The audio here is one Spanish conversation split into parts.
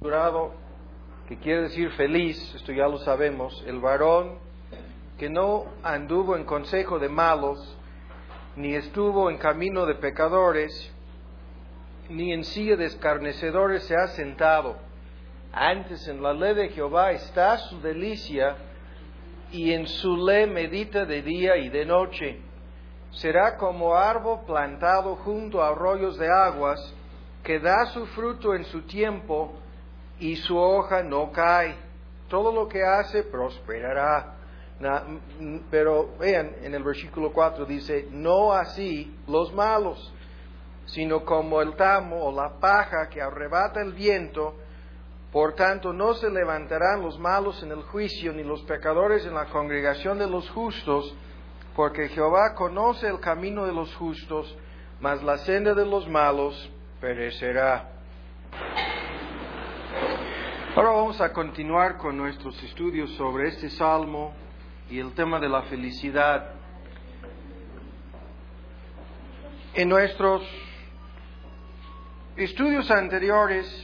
bienaventurado, que quiere decir feliz, esto ya lo sabemos, el varón que no anduvo en consejo de malos, ni estuvo en camino de pecadores, ni en silla de escarnecedores se ha sentado. Antes en la ley de Jehová está su delicia, y en su ley medita de día y de noche. Será como árbol plantado junto a arroyos de aguas, que da su fruto en su tiempo, y su hoja no cae. Todo lo que hace prosperará. Pero vean, en el versículo 4 dice, no así los malos, sino como el tamo o la paja que arrebata el viento. Por tanto, no se levantarán los malos en el juicio, ni los pecadores en la congregación de los justos, porque Jehová conoce el camino de los justos, mas la senda de los malos perecerá. Ahora vamos a continuar con nuestros estudios sobre este salmo y el tema de la felicidad. En nuestros estudios anteriores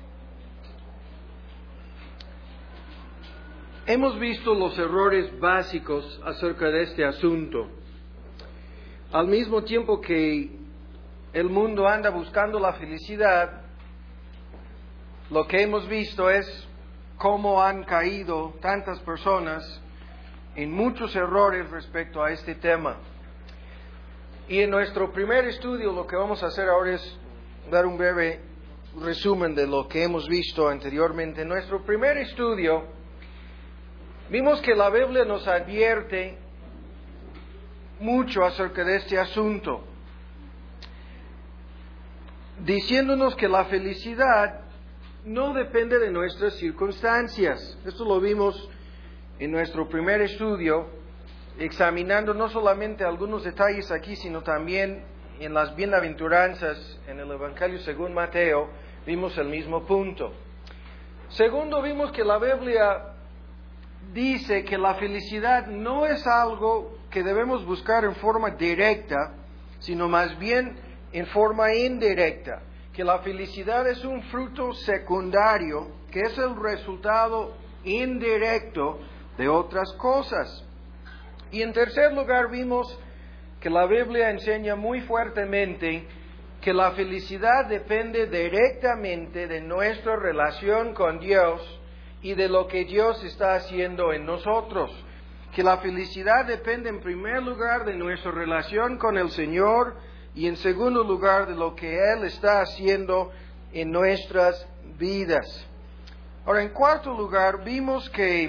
hemos visto los errores básicos acerca de este asunto. Al mismo tiempo que el mundo anda buscando la felicidad, lo que hemos visto es cómo han caído tantas personas en muchos errores respecto a este tema. Y en nuestro primer estudio lo que vamos a hacer ahora es dar un breve resumen de lo que hemos visto anteriormente. En nuestro primer estudio vimos que la Biblia nos advierte mucho acerca de este asunto, diciéndonos que la felicidad no depende de nuestras circunstancias. Esto lo vimos en nuestro primer estudio, examinando no solamente algunos detalles aquí, sino también en las bienaventuranzas, en el Evangelio según Mateo, vimos el mismo punto. Segundo, vimos que la Biblia dice que la felicidad no es algo que debemos buscar en forma directa, sino más bien en forma indirecta. Que la felicidad es un fruto secundario, que es el resultado indirecto de otras cosas. Y en tercer lugar vimos que la Biblia enseña muy fuertemente que la felicidad depende directamente de nuestra relación con Dios y de lo que Dios está haciendo en nosotros. Que la felicidad depende en primer lugar de nuestra relación con el Señor y en segundo lugar de lo que Él está haciendo en nuestras vidas. Ahora, en cuarto lugar, vimos que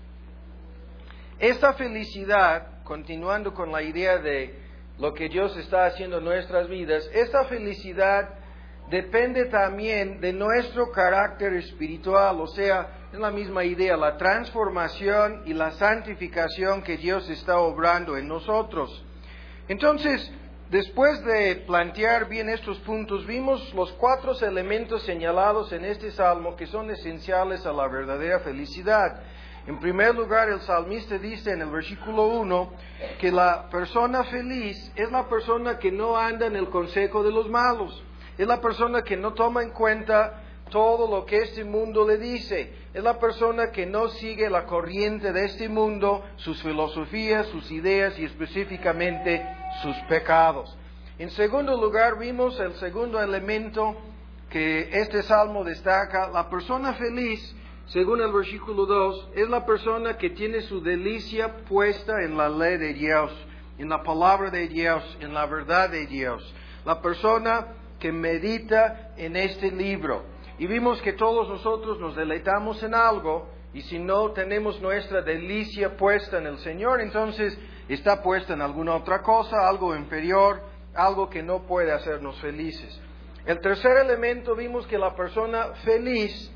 esta felicidad, continuando con la idea de lo que Dios está haciendo en nuestras vidas, esta felicidad depende también de nuestro carácter espiritual, o sea, es la misma idea, la transformación y la santificación que Dios está obrando en nosotros. Entonces, después de plantear bien estos puntos, vimos los 4 elementos señalados en este salmo que son esenciales a la verdadera felicidad. En primer lugar, el salmista dice en el versículo 1 que la persona feliz es la persona que no anda en el consejo de los malos. Es la persona que no toma en cuenta todo lo que este mundo le dice. Es la persona que no sigue la corriente de este mundo, sus filosofías, sus ideas y específicamente sus pecados. En segundo lugar, vimos el segundo elemento que este salmo destaca. La persona feliz, según el versículo 2, es la persona que tiene su delicia puesta en la ley de Dios, en la palabra de Dios, en la verdad de Dios. La persona que medita en este libro. Y vimos que todos nosotros nos deleitamos en algo, y si no tenemos nuestra delicia puesta en el Señor, entonces está puesta en alguna otra cosa, algo inferior, algo que no puede hacernos felices. El tercer elemento, vimos que la persona feliz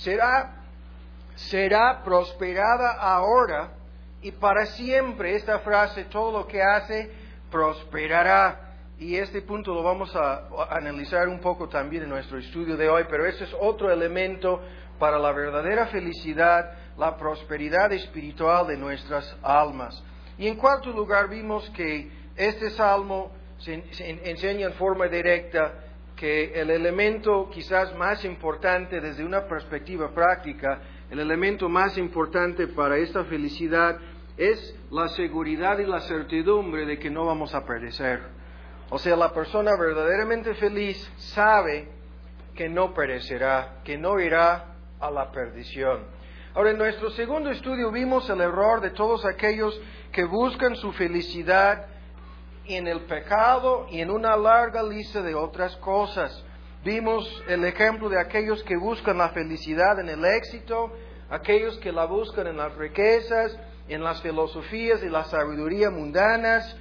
será prosperada ahora y para siempre. Esta frase, todo lo que hace, prosperará. Y este punto lo vamos a analizar un poco también en nuestro estudio de hoy, pero ese es otro elemento para la verdadera felicidad, la prosperidad espiritual de nuestras almas. Y en cuarto lugar vimos que este salmo se enseña en forma directa que el elemento quizás más importante desde una perspectiva práctica, el elemento más importante para esta felicidad es la seguridad y la certidumbre de que no vamos a perecer. O sea, la persona verdaderamente feliz sabe que no perecerá, que no irá a la perdición. Ahora, en nuestro segundo estudio vimos el error de todos aquellos que buscan su felicidad en el pecado y en una larga lista de otras cosas. Vimos el ejemplo de aquellos que buscan la felicidad en el éxito, aquellos que la buscan en las riquezas, en las filosofías y la sabiduría mundanas,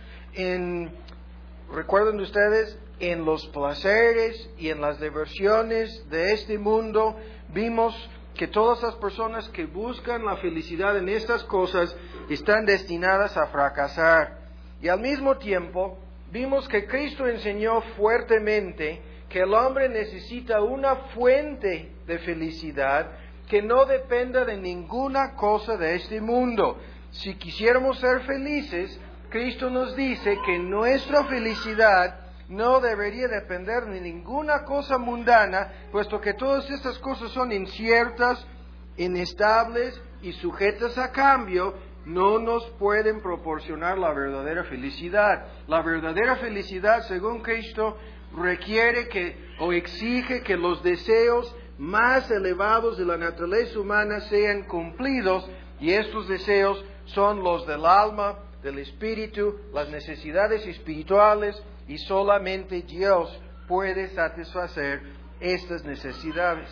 recuerden ustedes, en los placeres y en las diversiones de este mundo. Vimos que todas las personas que buscan la felicidad en estas cosas están destinadas a fracasar. Y al mismo tiempo, vimos que Cristo enseñó fuertemente que el hombre necesita una fuente de felicidad que no dependa de ninguna cosa de este mundo. Si quisiéramos ser felices, Cristo nos dice que nuestra felicidad no debería depender de ninguna cosa mundana, puesto que todas estas cosas son inciertas, inestables y sujetas a cambio. No nos pueden proporcionar la verdadera felicidad. La verdadera felicidad, según Cristo, requiere o exige que los deseos más elevados de la naturaleza humana sean cumplidos, y estos deseos son los del alma, del espíritu, las necesidades espirituales, y solamente Dios puede satisfacer estas necesidades.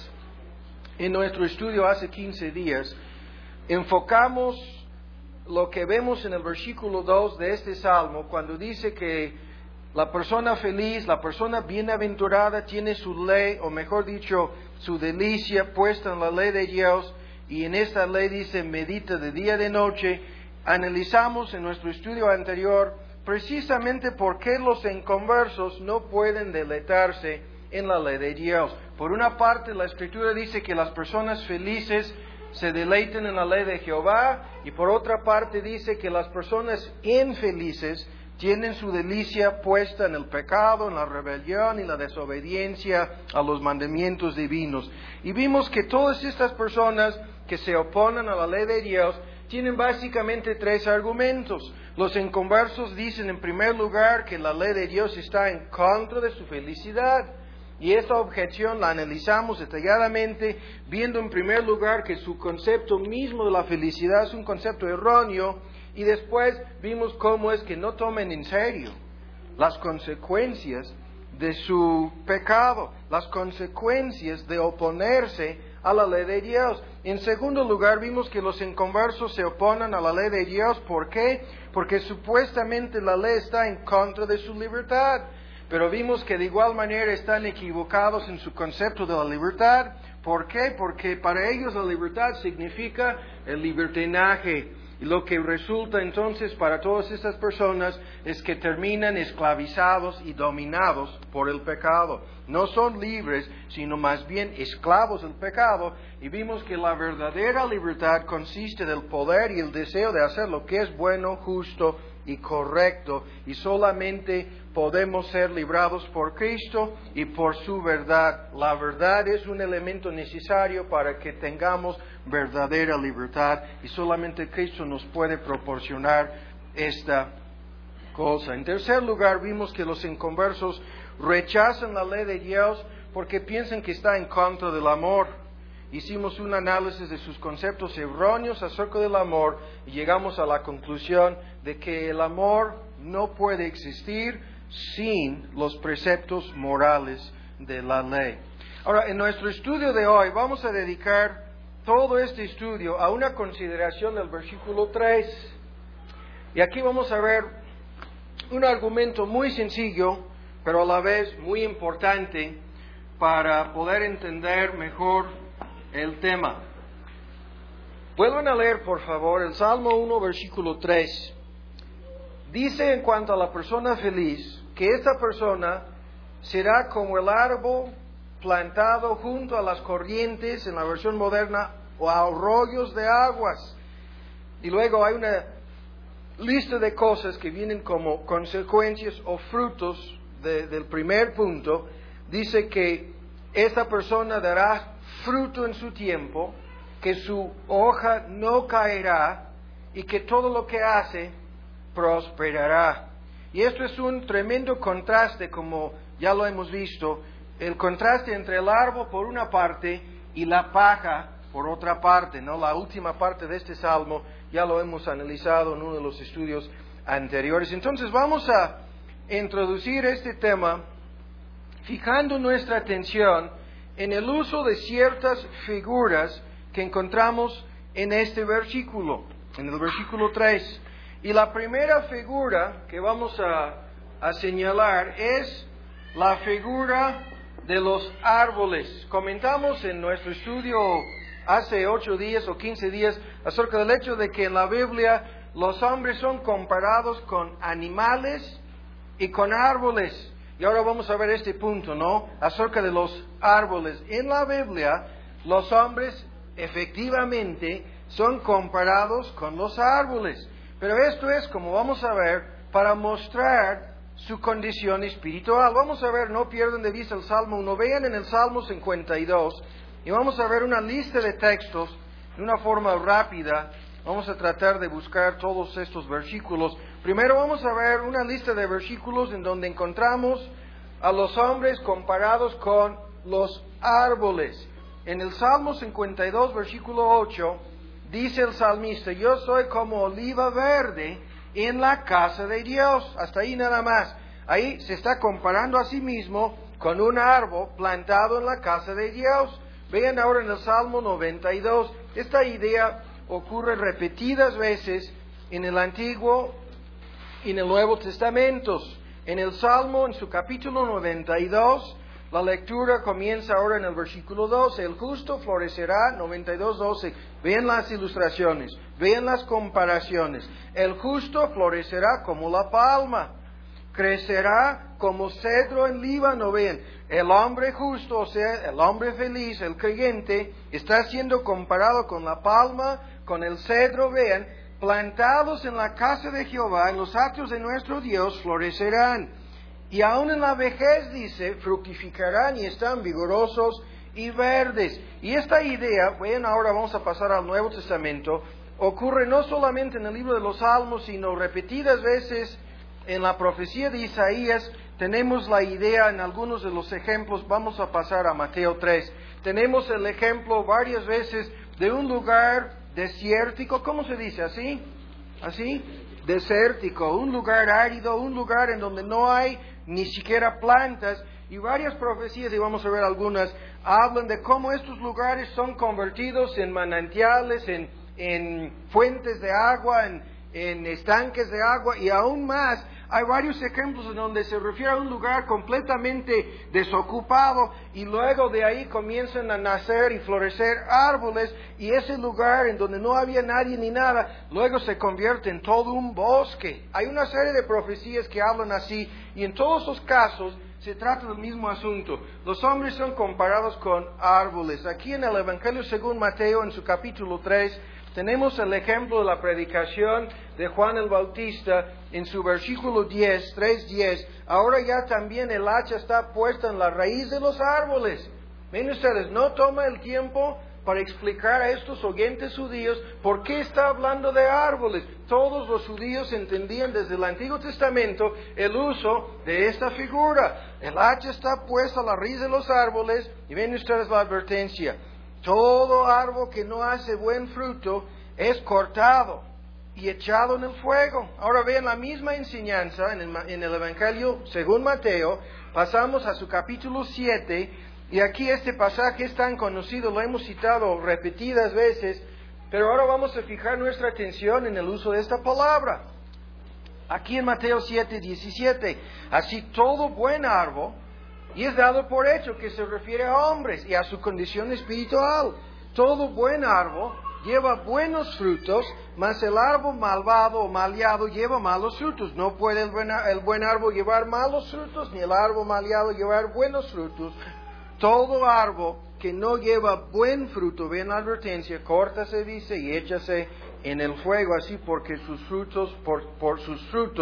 En nuestro estudio hace 15 días, enfocamos lo que vemos en el versículo 2 de este salmo, cuando dice que la persona feliz, la persona bienaventurada tiene su ley, o mejor dicho, su delicia puesta en la ley de Dios, y en esta ley dice, medita de día y de noche. Analizamos en nuestro estudio anterior precisamente por qué los inconversos no pueden deleitarse en la ley de Dios. Por una parte, la Escritura dice que las personas felices se deleiten en la ley de Jehová, y por otra parte dice que las personas infelices tienen su delicia puesta en el pecado, en la rebelión y la desobediencia a los mandamientos divinos. Y vimos que todas estas personas que se oponen a la ley de Dios tienen básicamente tres argumentos. Los inconversos dicen en primer lugar que la ley de Dios está en contra de su felicidad. Y esta objeción la analizamos detalladamente, viendo en primer lugar que su concepto mismo de la felicidad es un concepto erróneo, y después vimos cómo es que no toman en serio las consecuencias de su pecado, las consecuencias de oponerse a la ley de Dios. En segundo lugar, vimos que los inconversos se oponen a la ley de Dios. ¿Por qué? Porque supuestamente la ley está en contra de su libertad. Pero vimos que de igual manera están equivocados en su concepto de la libertad. ¿Por qué? Porque para ellos la libertad significa el libertinaje. Y lo que resulta entonces para todas estas personas es que terminan esclavizados y dominados por el pecado. No son libres, sino más bien esclavos del pecado. Y vimos que la verdadera libertad consiste del poder y el deseo de hacer lo que es bueno, justo y correcto. Y solamente podemos ser librados por Cristo y por su verdad. La verdad es un elemento necesario para que tengamos verdadera libertad, y solamente Cristo nos puede proporcionar esta cosa. En tercer lugar, vimos que los inconversos rechazan la ley de Dios porque piensan que está en contra del amor. Hicimos un análisis de sus conceptos erróneos acerca del amor y llegamos a la conclusión de que el amor no puede existir sin los preceptos morales de la ley. Ahora, en nuestro estudio de hoy vamos a dedicar todo este estudio a una consideración del versículo 3. Y aquí vamos a ver un argumento muy sencillo, pero a la vez muy importante para poder entender mejor el tema. Vuelvan a leer, por favor, el Salmo 1, versículo 3. Dice en cuanto a la persona feliz, que esta persona será como el árbol plantado junto a las corrientes, en la versión moderna, o a arroyos de aguas. Y luego hay una lista de cosas que vienen como consecuencias o frutos del primer punto. dice que esta persona dará fruto en su tiempo, que su hoja no caerá y que todo lo que hace prosperará. Y esto es un tremendo contraste, como ya lo hemos visto, el contraste entre el árbol por una parte y la paja por otra parte, ¿no? La última parte de este salmo ya lo hemos analizado en uno de los estudios anteriores. Entonces vamos a introducir este tema fijando nuestra atención en el uso de ciertas figuras que encontramos en este versículo, en el versículo 3. Y la primera figura que vamos a señalar es la figura de los árboles. Comentamos en nuestro estudio hace 8 días o 15 días acerca del hecho de que en la Biblia los hombres son comparados con animales y con árboles. Y ahora vamos a ver este punto, ¿no? Acerca de los árboles. En la Biblia los hombres efectivamente son comparados con los árboles. Pero esto es, como vamos a ver, para mostrar su condición espiritual. Vamos a ver, no pierdan de vista el Salmo 1. Vean en el Salmo 52 y vamos a ver una lista de textos de una forma rápida. Vamos a tratar de buscar todos estos versículos. Primero vamos a ver una lista de versículos en donde encontramos a los hombres comparados con los árboles. En el Salmo 52, versículo 8, dice el salmista: yo soy como oliva verde en la casa de Dios. Hasta ahí nada más. Ahí se está comparando a sí mismo con un árbol plantado en la casa de Dios. Vean ahora en el Salmo 92. Esta idea ocurre repetidas veces en el Antiguo y en el Nuevo Testamento. En el Salmo, en su capítulo 92, la lectura comienza ahora en el versículo 12. El justo florecerá, 92:12. Vean las ilustraciones, vean las comparaciones. El justo florecerá como la palma, crecerá como cedro en Líbano. Vean, el hombre justo, o sea, el hombre feliz, el creyente, está siendo comparado con la palma, con el cedro. Vean, plantados en la casa de Jehová, en los atrios de nuestro Dios, florecerán. Y aún en la vejez, dice, fructificarán y están vigorosos y verdes. Y esta idea, bueno, ahora vamos a pasar al Nuevo Testamento, ocurre no solamente en el libro de los Salmos, sino repetidas veces en la profecía de Isaías. Tenemos la idea en algunos de los ejemplos. Vamos a pasar a Mateo 3. Tenemos el ejemplo varias veces de un lugar desértico. ¿Cómo se dice? ¿Así? ¿Así? Desértico, un lugar árido, un lugar en donde no hay ni siquiera plantas. Y varias profecías, y vamos a ver algunas, hablan de cómo estos lugares son convertidos en manantiales, en fuentes de agua, en estanques de agua, y aún más. Hay varios ejemplos en donde se refiere a un lugar completamente desocupado y luego de ahí comienzan a nacer y florecer árboles, y ese lugar en donde no había nadie ni nada, luego se convierte en todo un bosque. Hay una serie de profecías que hablan así, y en todos esos casos se trata del mismo asunto. Los hombres son comparados con árboles. Aquí en el Evangelio según Mateo, en su capítulo 3, tenemos el ejemplo de la predicación de Juan el Bautista en su versículo 10, 3:10. Ahora ya también el hacha está puesta en la raíz de los árboles. Ven ustedes, no toma el tiempo para explicar a estos oyentes judíos por qué está hablando de árboles. Todos los judíos entendían desde el Antiguo Testamento el uso de esta figura. El hacha está puesta a la raíz de los árboles, y ven ustedes la advertencia: todo árbol que no hace buen fruto es cortado y echado en el fuego. Ahora vean la misma enseñanza en el Evangelio según Mateo. Pasamos a su capítulo 7, y aquí este pasaje es tan conocido, lo hemos citado repetidas veces, pero ahora vamos a fijar nuestra atención en el uso de esta palabra. Aquí en Mateo 7:17, así todo buen árbol, y es dado por hecho que se refiere a hombres y a su condición espiritual. Todo buen árbol lleva buenos frutos, mas el árbol malvado o maleado lleva malos frutos. No puede el buen árbol llevar malos frutos, ni el árbol maleado llevar buenos frutos. Todo árbol que no lleva buen fruto, ven la advertencia, córtase, dice, y échase en el fuego. Así porque sus frutos, por sus frutos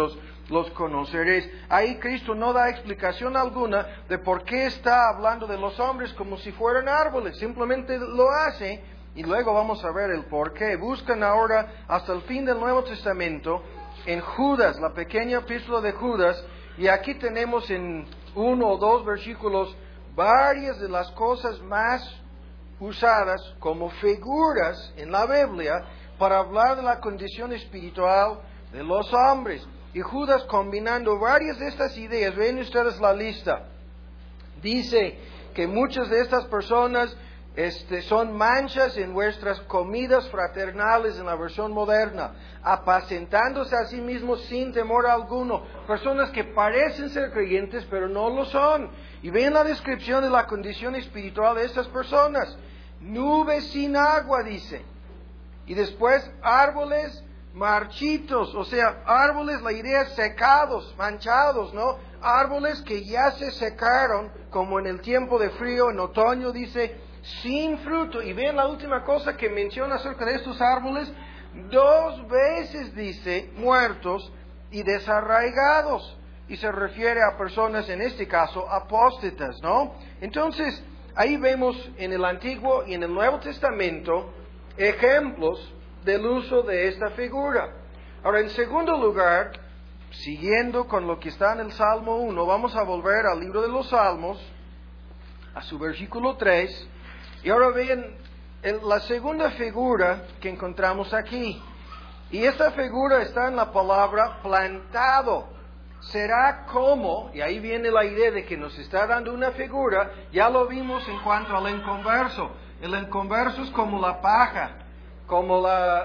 los conoceréis. Ahí Cristo no da explicación alguna de por qué está hablando de los hombres como si fueran árboles. Simplemente lo hace y luego vamos a ver el por qué. Buscan ahora hasta el fin del Nuevo Testamento en Judas, la pequeña epístola de Judas, y aquí tenemos en 1 o 2 versículos varias de las cosas más usadas como figuras en la Biblia para hablar de la condición espiritual de los hombres. Y Judas, combinando varias de estas ideas, ven ustedes la lista, dice que muchas de estas personas son manchas en vuestras comidas fraternales en la versión moderna, apacentándose a sí mismos sin temor alguno. Personas que parecen ser creyentes pero no lo son. Y ven la descripción de la condición espiritual de estas personas. Nubes sin agua, dice. Y después árboles marchitos, o sea, árboles, la idea es secados, manchados, ¿no? Árboles que ya se secaron, como en el tiempo de frío, en otoño, dice, sin fruto. Y vean la última cosa que menciona acerca de estos árboles, 2 veces dice, muertos y desarraigados. Y se refiere a personas, en este caso, apóstatas, ¿no? Entonces, ahí vemos en el Antiguo y en el Nuevo Testamento ejemplos del uso de esta figura. Ahora, en segundo lugar, siguiendo con lo que está en el Salmo 1, vamos a volver al libro de los Salmos, a su versículo 3, y ahora vean la segunda figura que encontramos aquí. Y esta figura está en la palabra plantado. Será como, y ahí viene la idea de que nos está dando una figura, ya lo vimos en cuanto al inconverso. El inconverso es como la paja, como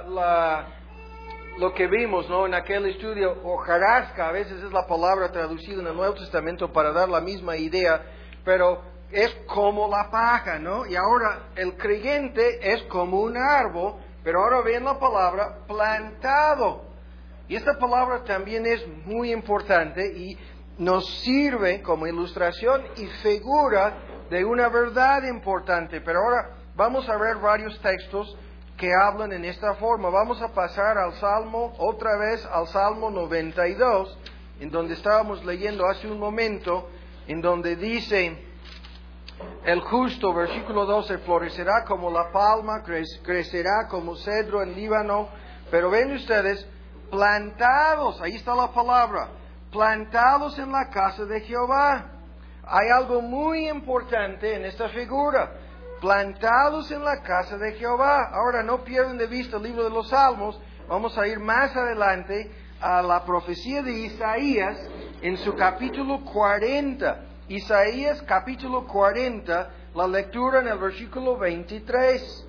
lo que vimos, ¿no? En aquel estudio, hojarasca, a veces es la palabra traducida en el Nuevo Testamento para dar la misma idea, pero es como la paja, ¿no? Y ahora el creyente es como un árbol, pero ahora ven la palabra plantado. Y esta palabra también es muy importante y nos sirve como ilustración y figura de una verdad importante. Pero ahora vamos a ver varios textos que hablan en esta forma. Vamos a pasar al Salmo, otra vez al Salmo 92, en donde estábamos leyendo hace un momento, en donde dice el justo, versículo 12, florecerá como la palma, crecerá como cedro en Líbano. Pero ven ustedes, plantados, ahí está la palabra, plantados en la casa de Jehová. Hay algo muy importante en esta figura, plantados en la casa de Jehová. Ahora no pierdan de vista el libro de los Salmos, vamos a ir más adelante a la profecía de Isaías en su capítulo 40. Isaías capítulo 40, la lectura en el versículo 23.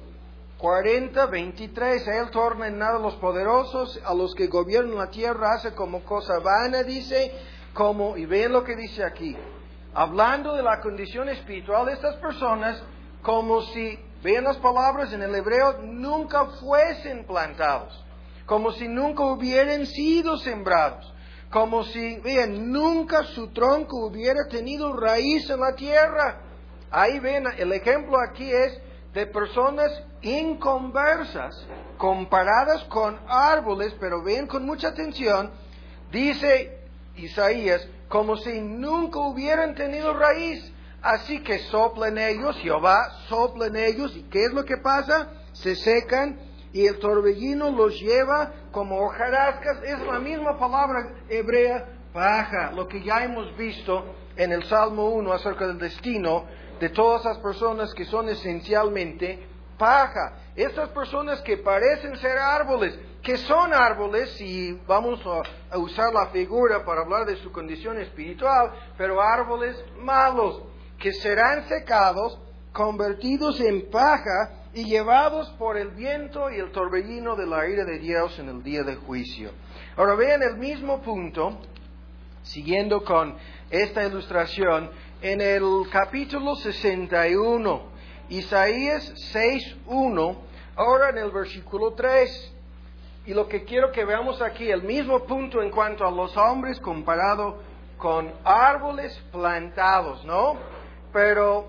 40, 23, Él torna en nada a los poderosos, a los que gobiernan la tierra hace como cosa vana, dice, como, y ven lo que dice aquí, hablando de la condición espiritual de estas personas, como si, vean las palabras en el hebreo, nunca fuesen plantados, como si nunca hubieran sido sembrados, como si, vean, nunca su tronco hubiera tenido raíz en la tierra. Ahí ven, el ejemplo aquí es de personas inconversas comparadas con árboles, pero ven con mucha atención, dice Isaías, como si nunca hubieran tenido raíz. Así que sopla en ellos, Jehová sopla en ellos, ¿y qué es lo que pasa? Se secan y el torbellino los lleva como hojarascas. Es la misma palabra hebrea, paja, lo que ya hemos visto en el Salmo 1 acerca del destino de todas las personas que son esencialmente paja. Estas personas que parecen ser árboles, que son árboles, y vamos a usar la figura para hablar de su condición espiritual, pero árboles malos, que serán secados, convertidos en paja y llevados por el viento y el torbellino de la ira de Dios en el día del juicio. Ahora vean el mismo punto, siguiendo con esta ilustración, en el capítulo 61, Isaías 6:1, ahora en el versículo 3. Y lo que quiero que veamos aquí, el mismo punto en cuanto a los hombres comparado con árboles plantados, ¿no? Pero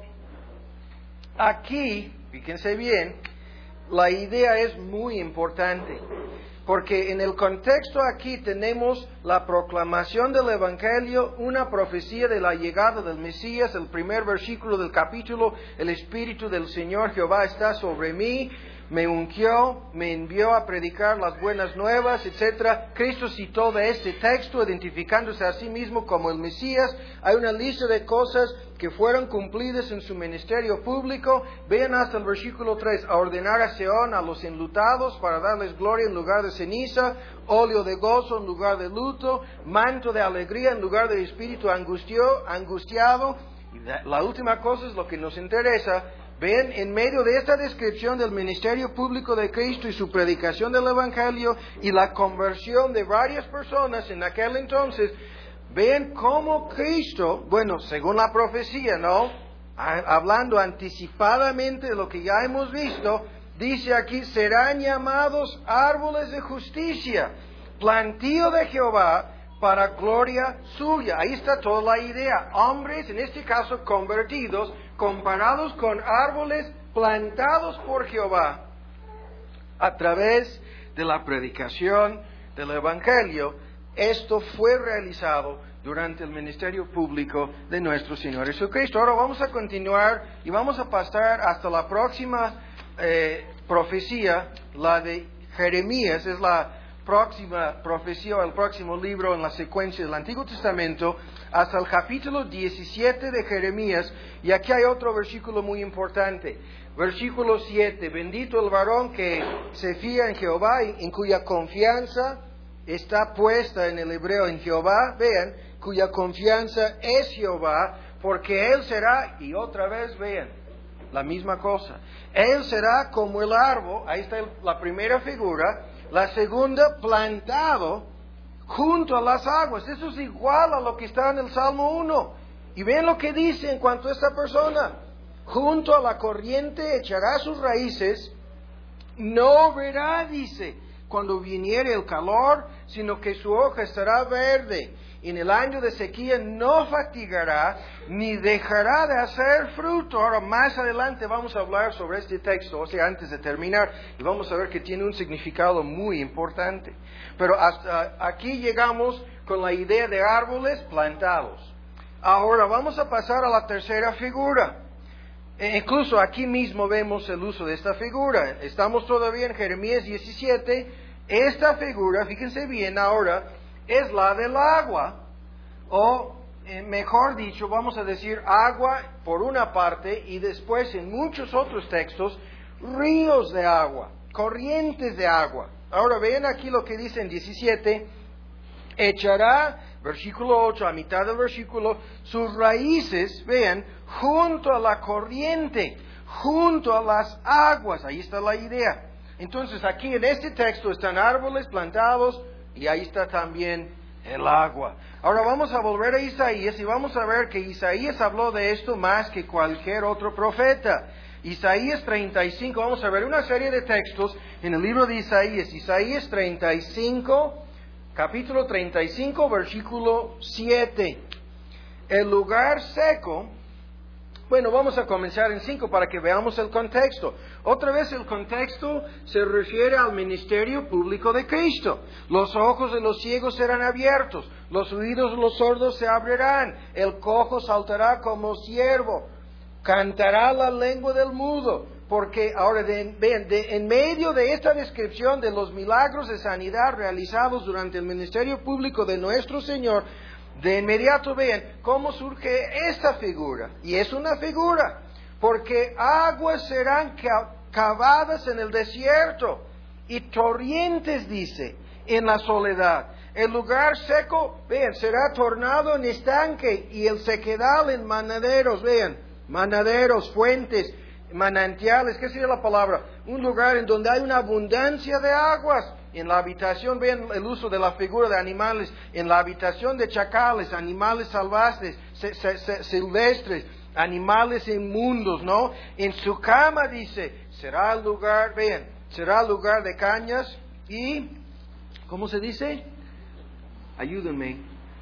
aquí, fíjense bien, la idea es muy importante. porque en el contexto aquí tenemos la proclamación del Evangelio, una profecía de la llegada del Mesías, el primer versículo del capítulo, el Espíritu del Señor Jehová está sobre mí, me ungió, me envió a predicar las buenas nuevas, etc. Cristo citó de este texto, identificándose a sí mismo como el Mesías. Hay una lista de cosas que fueron cumplidas en su ministerio público. Vean hasta el versículo 3, a ordenar a Seón a los enlutados para darles gloria en lugar de ceniza, óleo de gozo en lugar de luto, manto de alegría en lugar de espíritu angustiado. Y la última cosa es lo que nos interesa. Ven, en medio de esta descripción del ministerio público de Cristo y su predicación del Evangelio y la conversión de varias personas en aquel entonces, ven cómo Cristo, bueno, según la profecía, ¿no? Hablando anticipadamente de lo que ya hemos visto, dice aquí, serán llamados árboles de justicia, plantío de Jehová, para gloria suya. Ahí está toda la idea. Hombres, en este caso convertidos, comparados con árboles plantados por Jehová a través de la predicación del Evangelio. Esto fue realizado durante el ministerio público de nuestro Señor Jesucristo. Ahora vamos a continuar y vamos a pasar hasta la próxima profecía, la de Jeremías. Es la próxima profecía, el próximo libro en la secuencia del Antiguo Testamento, hasta el capítulo 17 de Jeremías. Y aquí hay otro versículo muy importante. Versículo 7, bendito el varón que se fía en Jehová, en cuya confianza está puesta en el hebreo en Jehová. Vean, cuya confianza es Jehová, porque Él será, y otra vez vean, la misma cosa. Él será como el árbol, ahí está la primera figura. La segunda, plantado junto a las aguas. Eso es igual a lo que está en el Salmo 1. Y ven lo que dice en cuanto a esta persona. Junto a la corriente echará sus raíces, no verá, dice, cuando viniere el calor, sino que su hoja estará verde. En el año de sequía no fatigará, ni dejará de hacer fruto. Ahora, más adelante vamos a hablar sobre este texto, o sea, antes de terminar, y vamos a ver que tiene un significado muy importante. Pero hasta aquí llegamos con la idea de árboles plantados. Ahora vamos a pasar a la tercera figura. Incluso aquí mismo vemos el uso de esta figura. Estamos todavía en Jeremías 17. Esta figura, fíjense bien ahora, es la del agua, o mejor dicho, vamos a decir agua por una parte, y después en muchos otros textos, ríos de agua, corrientes de agua. Ahora vean aquí lo que dice en 17, echará, versículo 8, a mitad del versículo, sus raíces, vean, junto a la corriente, junto a las aguas. Ahí está la idea. Entonces aquí en este texto están árboles plantados, y ahí está también el agua. Ahora vamos a volver a Isaías y vamos a ver que Isaías habló de esto más que cualquier otro profeta. Isaías 35, vamos a ver una serie de textos en el libro de Isaías. Isaías 35, capítulo 35, versículo 7. El lugar seco. Bueno, vamos a comenzar en 5 para que veamos el contexto. Otra vez el contexto se refiere al ministerio público de Cristo. Los ojos de los ciegos serán abiertos, los oídos de los sordos se abrirán, el cojo saltará como ciervo, cantará la lengua del mudo. Porque ahora, vean, en medio de esta descripción de los milagros de sanidad realizados durante el ministerio público de nuestro Señor, de inmediato vean cómo surge esta figura. Y es una figura, porque aguas serán cavadas en el desierto y torrentes, dice, en la soledad. El lugar seco, vean, será tornado en estanque y el sequedal en manaderos, vean, manaderos, fuentes, manantiales. ¿Qué sería la palabra? Un lugar en donde hay una abundancia de aguas. En la habitación, vean el uso de la figura de animales, en la habitación de chacales, animales salvajes, silvestres, animales inmundos, ¿no? En su cama, dice, será el lugar, vean, será el lugar de cañas y, ¿cómo se dice? Ayúdenme.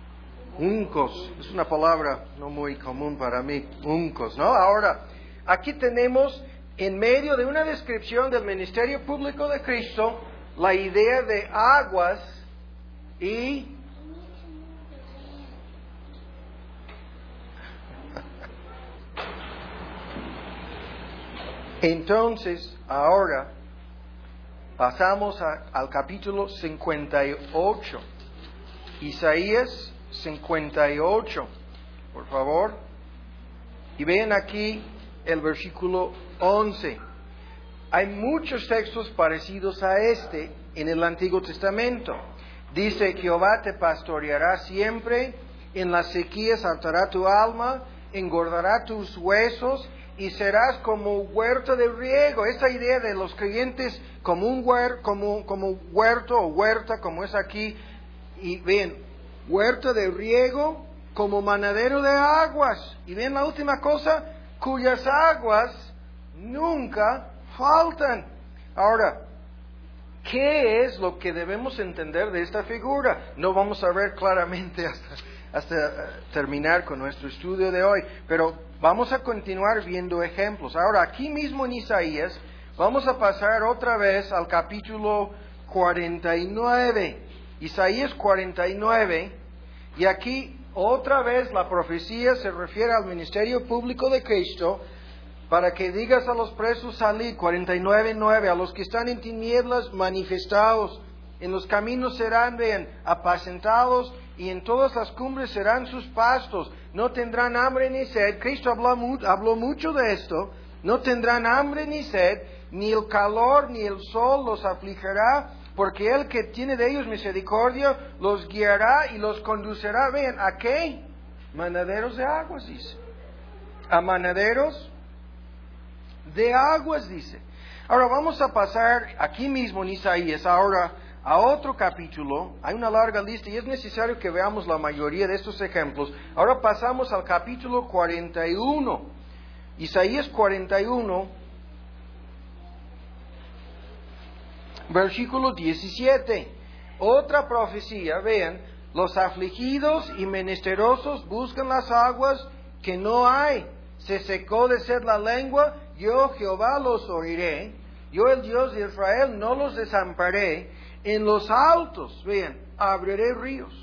Uncos, es una palabra no muy común para mí, uncos, ¿no? Ahora, aquí tenemos, en medio de una descripción del ministerio público de Cristo, la idea de aguas y entonces ahora pasamos al capítulo 58. Isaías 58, por favor. Y vean aquí el versículo 11. Hay muchos textos parecidos a este en el Antiguo Testamento. Dice, Jehová te pastoreará siempre, en las sequías saltará tu alma, engordará tus huesos y serás como huerto de riego. Esa idea de los creyentes como un huerto o huerta, como es aquí. Y ven, huerto de riego como manadero de aguas. Y ven la última cosa, cuyas aguas nunca faltan. Ahora, ¿qué es lo que debemos entender de esta figura? No vamos a ver claramente hasta terminar con nuestro estudio de hoy, pero vamos a continuar viendo ejemplos. Ahora, aquí mismo en Isaías, vamos a pasar otra vez al capítulo 49. Isaías 49, y aquí otra vez la profecía se refiere al ministerio público de Cristo, para que digas a los presos salid, 49:9, a los que están en tinieblas manifestados, en los caminos serán, vean, apacentados, y en todas las cumbres serán sus pastos, no tendrán hambre ni sed. Cristo habló mucho de esto, no tendrán hambre ni sed, ni el calor ni el sol los afligirá, porque el que tiene de ellos misericordia los guiará y los conducirá. Vean, ¿a qué? Manaderos de aguas, dice. A manaderos de aguas, dice. Ahora vamos a pasar aquí mismo en Isaías, ahora a otro capítulo. Hay una larga lista y es necesario que veamos la mayoría de estos ejemplos. Ahora pasamos al capítulo 41. Isaías 41, versículo 17. Otra profecía, vean, los afligidos y menesterosos buscan las aguas que no hay. Se secó de sed la lengua, yo Jehová los oiré, yo el Dios de Israel no los desamparé. En los altos, vean, abriré ríos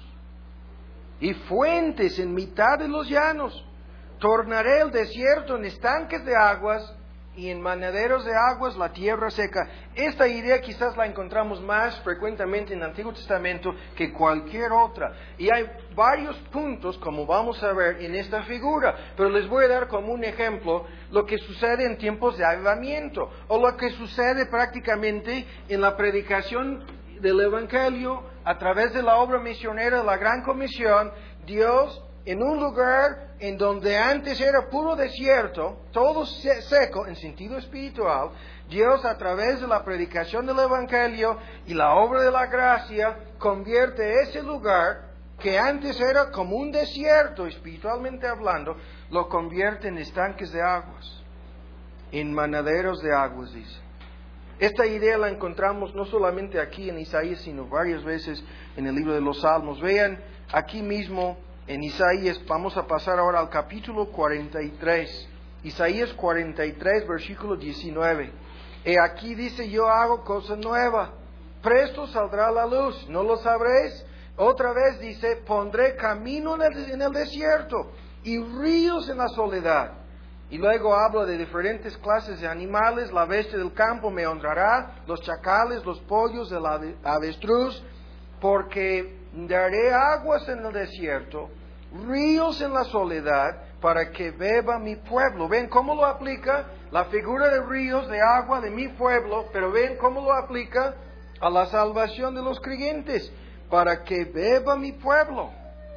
y fuentes en mitad de los llanos. Tornaré el desierto en estanques de aguas y en manaderos de aguas la tierra seca. Esta idea quizás la encontramos más frecuentemente en el Antiguo Testamento que cualquier otra. Y hay varios puntos, como vamos a ver en esta figura, pero les voy a dar como un ejemplo lo que sucede en tiempos de avivamiento, o lo que sucede prácticamente en la predicación del Evangelio a través de la obra misionera de la Gran Comisión. Dios, en un lugar en donde antes era puro desierto, todo seco en sentido espiritual, Dios a través de la predicación del Evangelio y la obra de la gracia convierte ese lugar que antes era como un desierto espiritualmente hablando, lo convierte en estanques de aguas, en manaderos de aguas, dice. Esta idea la encontramos no solamente aquí en Isaías, sino varias veces en el libro de los Salmos. Vean, aquí mismo en Isaías, vamos a pasar ahora al capítulo 43. Isaías 43, versículo 19. He aquí dice, yo hago cosa nueva, presto saldrá la luz, ¿no lo sabréis? Otra vez dice, pondré camino en el desierto y ríos en la soledad. Y luego habla de diferentes clases de animales. La bestia del campo me honrará, los chacales, los pollos, el avestruz, porque daré aguas en el desierto, ríos en la soledad, para que beba mi pueblo. ¿Ven cómo lo aplica? La figura de ríos, de agua, de mi pueblo, pero ven cómo lo aplica a la salvación de los creyentes, para que beba mi pueblo.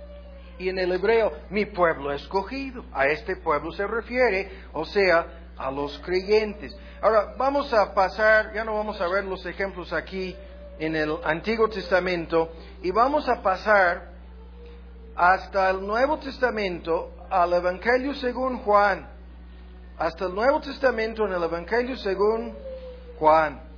Y en el hebreo, mi pueblo escogido. A este pueblo se refiere, o sea, a los creyentes. Ahora, vamos a pasar, ya no vamos a ver los ejemplos aquí en el Antiguo Testamento, y vamos a pasar hasta el Nuevo Testamento, al Evangelio según Juan. Hasta el Nuevo Testamento en el Evangelio según Juan.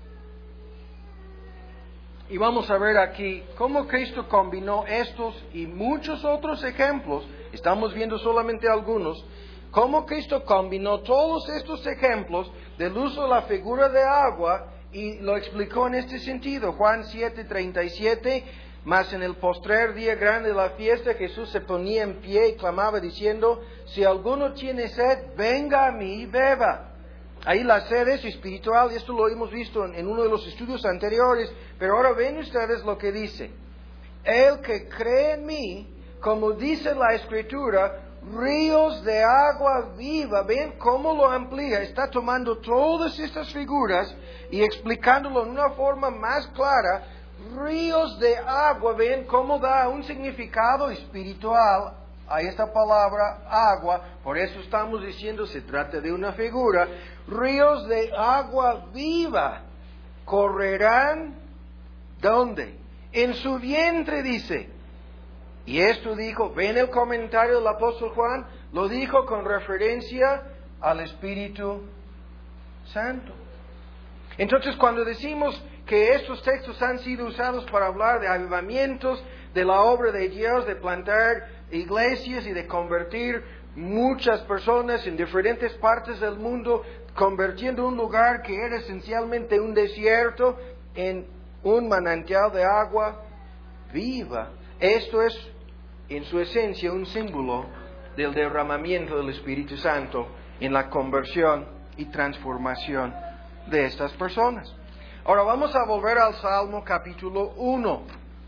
Y vamos a ver aquí cómo Cristo combinó estos y muchos otros ejemplos. Estamos viendo solamente algunos. Cómo Cristo combinó todos estos ejemplos del uso de la figura de agua y lo explicó en este sentido. Juan 7:37, mas en el postrer día grande de la fiesta Jesús se ponía en pie y clamaba diciendo, si alguno tiene sed, venga a mí y beba. Ahí la sed es espiritual, y esto lo hemos visto en uno de los estudios anteriores, pero ahora ven ustedes lo que dice. El que cree en mí, como dice la Escritura, ríos de agua viva. ¿Ven cómo lo amplía? Está tomando todas estas figuras y explicándolo en una forma más clara. Ríos de agua, ¿ven cómo da un significado espiritual a esta palabra agua? Por eso estamos diciendo, se trata de una figura. Ríos de agua viva correrán, ¿dónde? En su vientre, dice. Y esto dijo, ven el comentario del apóstol Juan, lo dijo con referencia al Espíritu Santo. Entonces, cuando decimos que estos textos han sido usados para hablar de avivamientos, de la obra de Dios, de plantar iglesias y de convertir muchas personas en diferentes partes del mundo, convirtiendo un lugar que era esencialmente un desierto en un manantial de agua viva. Esto es, en su esencia, un símbolo del derramamiento del Espíritu Santo en la conversión y transformación de estas personas. Ahora vamos a volver al Salmo capítulo 1.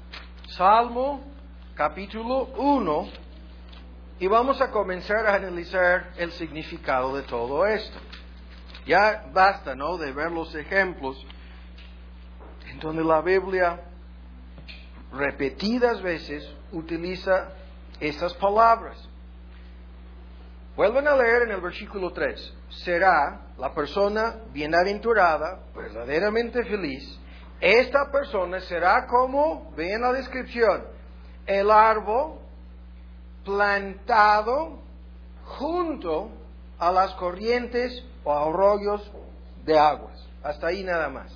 Salmo capítulo 1. Y vamos a comenzar a analizar el significado de todo esto. Ya basta, ¿no?, de ver los ejemplos en donde la Biblia repetidas veces utiliza estas palabras. Vuelven a leer en el versículo 3. Será la persona bienaventurada, verdaderamente feliz. Esta persona será como, vean la descripción, el árbol plantado junto a las corrientes o arroyos de aguas. Hasta ahí nada más.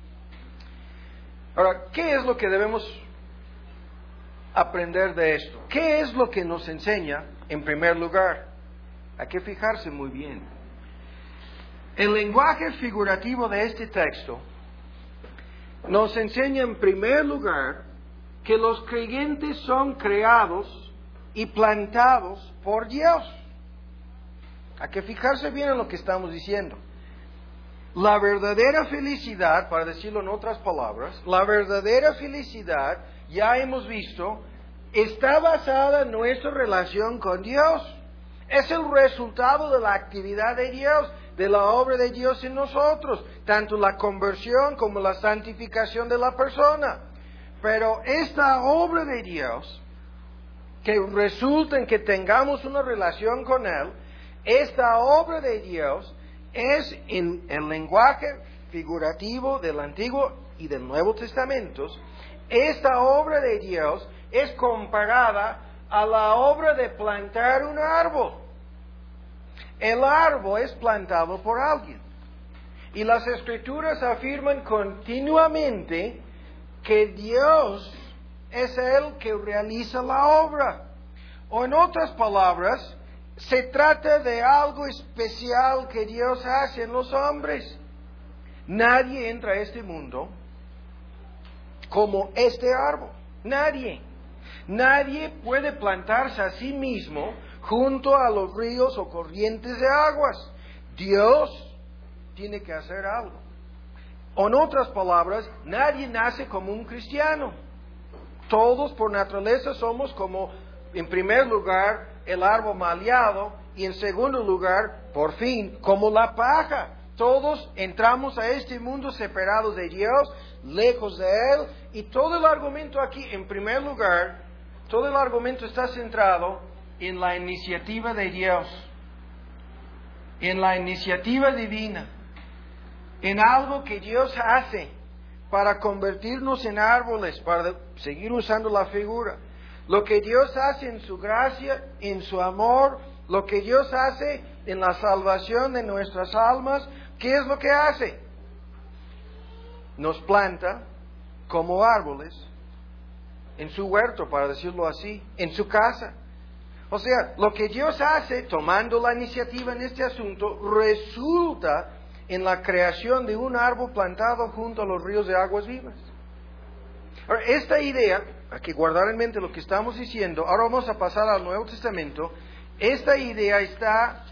Ahora, ¿qué es lo que debemos aprender de esto? ¿Qué es lo que nos enseña en primer lugar? Hay que fijarse muy bien. El lenguaje figurativo de este texto nos enseña en primer lugar que los creyentes son creados y plantados por Dios. Hay que fijarse bien en lo que estamos diciendo. La verdadera felicidad, para decirlo en otras palabras, la verdadera felicidad, ya hemos visto, está basada en nuestra relación con Dios. Es el resultado de la actividad de Dios, de la obra de Dios en nosotros, tanto la conversión como la santificación de la persona. Pero esta obra de Dios, que resulta en que tengamos una relación con Él, esta obra de Dios es en el lenguaje figurativo del Antiguo y del Nuevo Testamento. Esta obra de Dios es comparada a la obra de plantar un árbol. El árbol es plantado por alguien. Y las Escrituras afirman continuamente que Dios es el que realiza la obra. O en otras palabras, se trata de algo especial que Dios hace en los hombres. Nadie entra a este mundo como este árbol. Nadie. Nadie puede plantarse a sí mismo junto a los ríos o corrientes de aguas. Dios tiene que hacer algo. O en otras palabras, nadie nace como un cristiano. Todos por naturaleza somos como, en primer lugar, el árbol maleado, y en segundo lugar, por fin, como la paja. Todos entramos a este mundo separados de Dios, lejos de Él, y todo el argumento aquí, en primer lugar, todo el argumento está centrado en la iniciativa de Dios, en la iniciativa divina, en algo que Dios hace para convertirnos en árboles, para seguir usando la figura. Lo que Dios hace en su gracia, en su amor, lo que Dios hace en la salvación de nuestras almas, ¿qué es lo que hace? Nos planta como árboles en su huerto, para decirlo así, en su casa. O sea, lo que Dios hace, tomando la iniciativa en este asunto, resulta en la creación de un árbol plantado junto a los ríos de aguas vivas. Ahora, esta idea, hay que guardar en mente lo que estamos diciendo. Ahora vamos a pasar al Nuevo Testamento. Esta idea está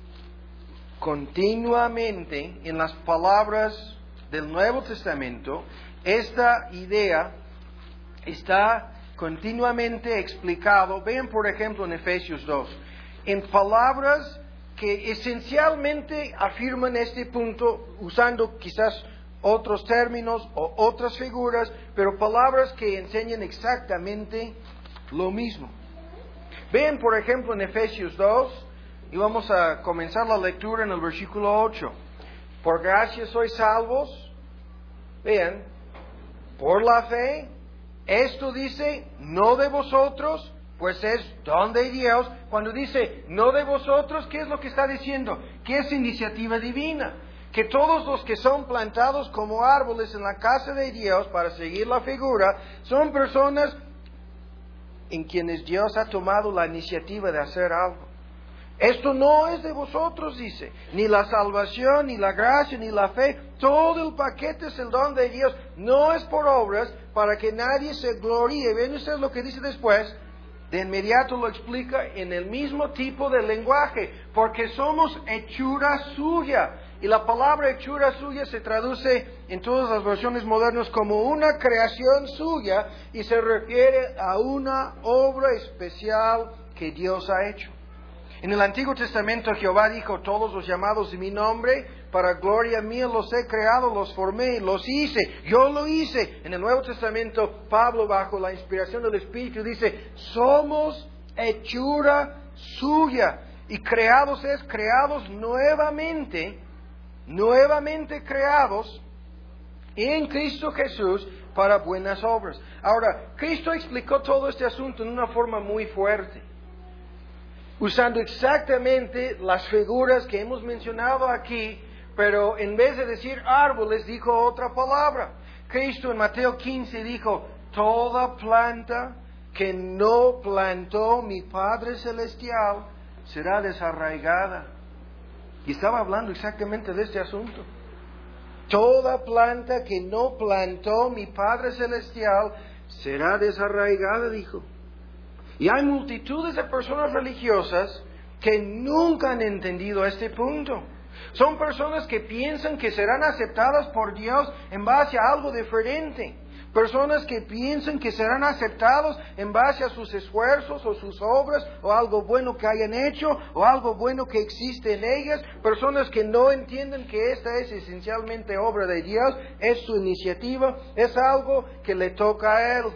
continuamente en las palabras del Nuevo Testamento. Esta idea está continuamente explicado. Vean, por ejemplo, en Efesios 2, en palabras que esencialmente afirman este punto, usando quizás otros términos o otras figuras, pero palabras que enseñan exactamente lo mismo. Vean, por ejemplo, en Efesios 2, y vamos a comenzar la lectura en el versículo 8. Por gracia sois salvos, vean, por la fe. Esto dice, no de vosotros, pues es don de Dios. Cuando dice, no de vosotros, ¿qué es lo que está diciendo? Que es iniciativa divina. Que todos los que son plantados como árboles en la casa de Dios, para seguir la figura, son personas en quienes Dios ha tomado la iniciativa de hacer algo. Esto no es de vosotros, dice, ni la salvación, ni la gracia, ni la fe, todo el paquete es el don de Dios, no es por obras, para que nadie se gloríe. ¿Ven ustedes lo que dice después? De inmediato lo explica en el mismo tipo de lenguaje, porque somos hechura suya. Y la palabra hechura suya se traduce en todas las versiones modernas como una creación suya, y se refiere a una obra especial que Dios ha hecho. En el Antiguo Testamento Jehová dijo, todos los llamados de mi nombre, para gloria mía los he creado, los formé, los hice, yo lo hice. En el Nuevo Testamento Pablo, bajo la inspiración del Espíritu, dice, somos hechura suya. Y creados es creados nuevamente creados en Cristo Jesús para buenas obras. Ahora, Cristo explicó todo este asunto en una forma muy fuerte, usando exactamente las figuras que hemos mencionado aquí, pero en vez de decir árboles, dijo otra palabra. Cristo en Mateo 15 dijo, toda planta que no plantó mi Padre Celestial será desarraigada. Y estaba hablando exactamente de este asunto. Toda planta que no plantó mi Padre Celestial será desarraigada, dijo. Y hay multitudes de personas religiosas que nunca han entendido este punto. Son personas que piensan que serán aceptadas por Dios en base a algo diferente. Personas que piensan que serán aceptados en base a sus esfuerzos o sus obras o algo bueno que hayan hecho o algo bueno que existe en ellas. Personas que no entienden que esta es esencialmente obra de Dios, es su iniciativa, es algo que le toca a Él.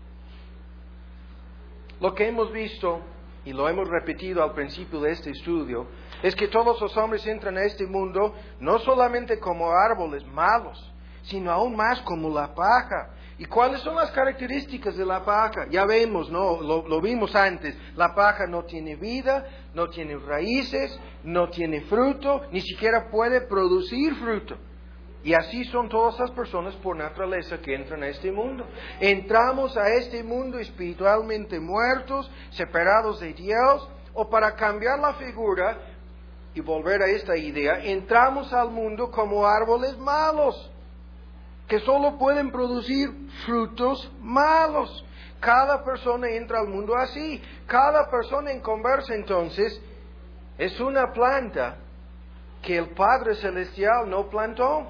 Lo que hemos visto, y lo hemos repetido al principio de este estudio, es que todos los hombres entran a este mundo no solamente como árboles malos, sino aún más como la paja. ¿Y cuáles son las características de la paja? Ya vemos, ¿no? Lo vimos antes. La paja no tiene vida, no tiene raíces, no tiene fruto, ni siquiera puede producir fruto. Y así son todas las personas por naturaleza que entran a este mundo. Entramos a este mundo espiritualmente muertos, separados de Dios, o para cambiar la figura y volver a esta idea, entramos al mundo como árboles malos, que solo pueden producir frutos malos. Cada persona entra al mundo así. Cada persona en conversa, entonces, es una planta que el Padre Celestial no plantó.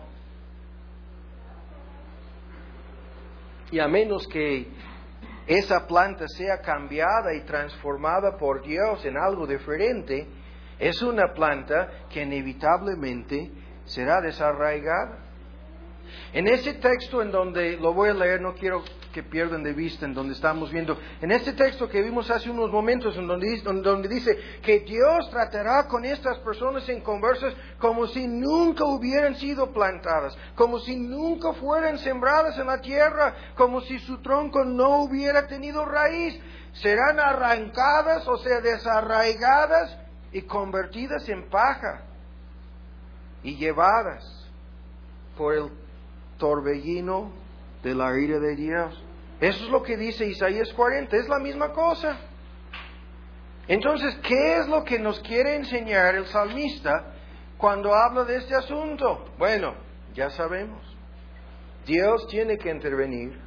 Y a menos que esa planta sea cambiada y transformada por Dios en algo diferente, es una planta que inevitablemente será desarraigada. En ese texto en donde, lo voy a leer, no quiero que pierdan de vista en donde estamos viendo, en este texto que vimos hace unos momentos, en donde dice que Dios tratará con estas personas en conversas como si nunca hubieran sido plantadas, como si nunca fueran sembradas en la tierra, como si su tronco no hubiera tenido raíz. Serán arrancadas, o sea, desarraigadas y convertidas en paja y llevadas por el torbellino de la ira de Dios. Eso es lo que dice Isaías 40, es la misma cosa. Entonces, ¿qué es lo que nos quiere enseñar el salmista cuando habla de este asunto? Bueno, ya sabemos. Dios tiene que intervenir.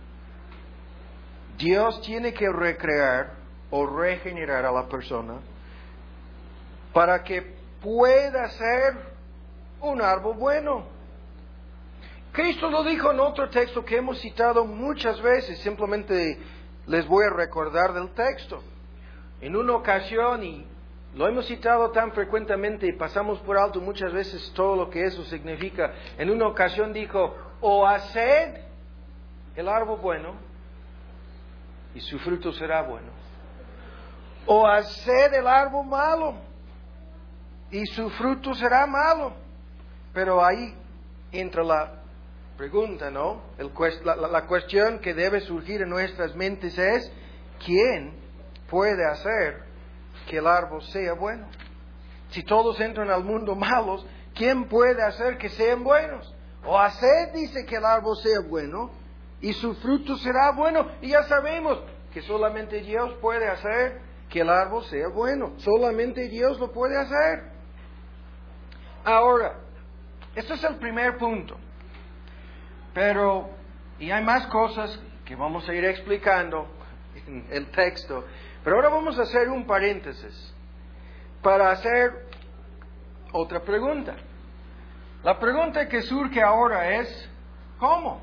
Dios tiene que recrear o regenerar a la persona para que pueda ser un árbol bueno. Cristo lo dijo en otro texto que hemos citado muchas veces, simplemente les voy a recordar del texto. En una ocasión, y lo hemos citado tan frecuentemente y pasamos por alto muchas veces todo lo que eso significa, en una ocasión dijo, o haced el árbol bueno, y su fruto será bueno, o haced el árbol malo, y su fruto será malo. Pero ahí entra la pregunta, ¿no? La cuestión que debe surgir en nuestras mentes es, ¿quién puede hacer que el árbol sea bueno? Si todos entran al mundo malos, ¿quién puede hacer que sean buenos? O haced, dice, que el árbol sea bueno, y su fruto será bueno. Y ya sabemos que solamente Dios puede hacer que el árbol sea bueno. Solamente Dios lo puede hacer. Ahora, este es el primer punto. Pero, y hay más cosas que vamos a ir explicando en el texto. Pero ahora vamos a hacer un paréntesis para hacer otra pregunta. La pregunta que surge ahora es, ¿cómo?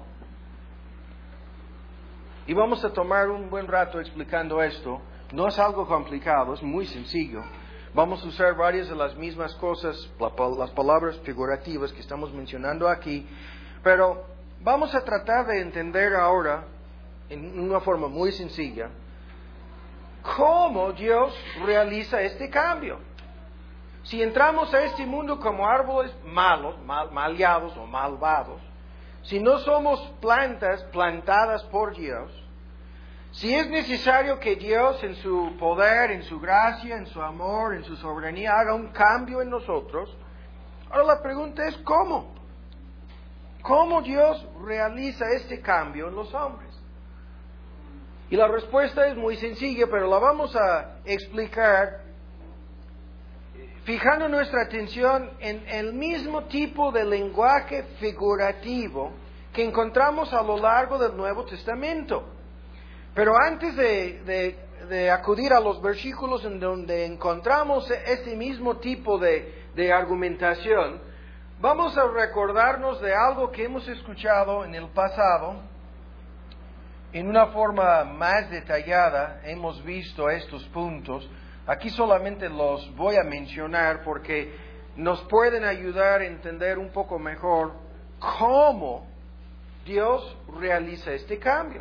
Y vamos a tomar un buen rato explicando esto. No es algo complicado, es muy sencillo. Vamos a usar varias de las mismas cosas, las palabras figurativas que estamos mencionando aquí, pero vamos a tratar de entender ahora, en una forma muy sencilla, cómo Dios realiza este cambio. Si entramos a este mundo como árboles malos, maleados o malvados, si no somos plantas plantadas por Dios, si es necesario que Dios en su poder, en su gracia, en su amor, en su soberanía haga un cambio en nosotros, ahora la pregunta es ¿cómo? ¿Cómo Dios realiza este cambio en los hombres? Y la respuesta es muy sencilla, pero la vamos a explicar fijando nuestra atención en el mismo tipo de lenguaje figurativo que encontramos a lo largo del Nuevo Testamento. Pero antes de acudir a los versículos en donde encontramos este mismo tipo de argumentación, vamos a recordarnos de algo que hemos escuchado en el pasado. En una forma más detallada hemos visto estos puntos. Aquí solamente los voy a mencionar porque nos pueden ayudar a entender un poco mejor cómo Dios realiza este cambio.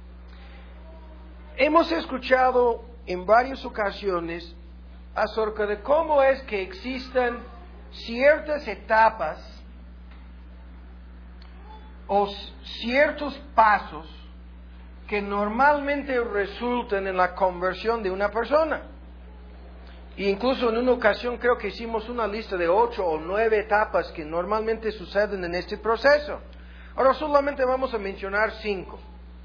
Hemos escuchado en varias ocasiones acerca de cómo es que existen ciertas etapas o ciertos pasos que normalmente resultan en la conversión de una persona. E incluso en una ocasión creo que hicimos una lista de 8 o 9 etapas que normalmente suceden en este proceso. Ahora solamente vamos a mencionar 5.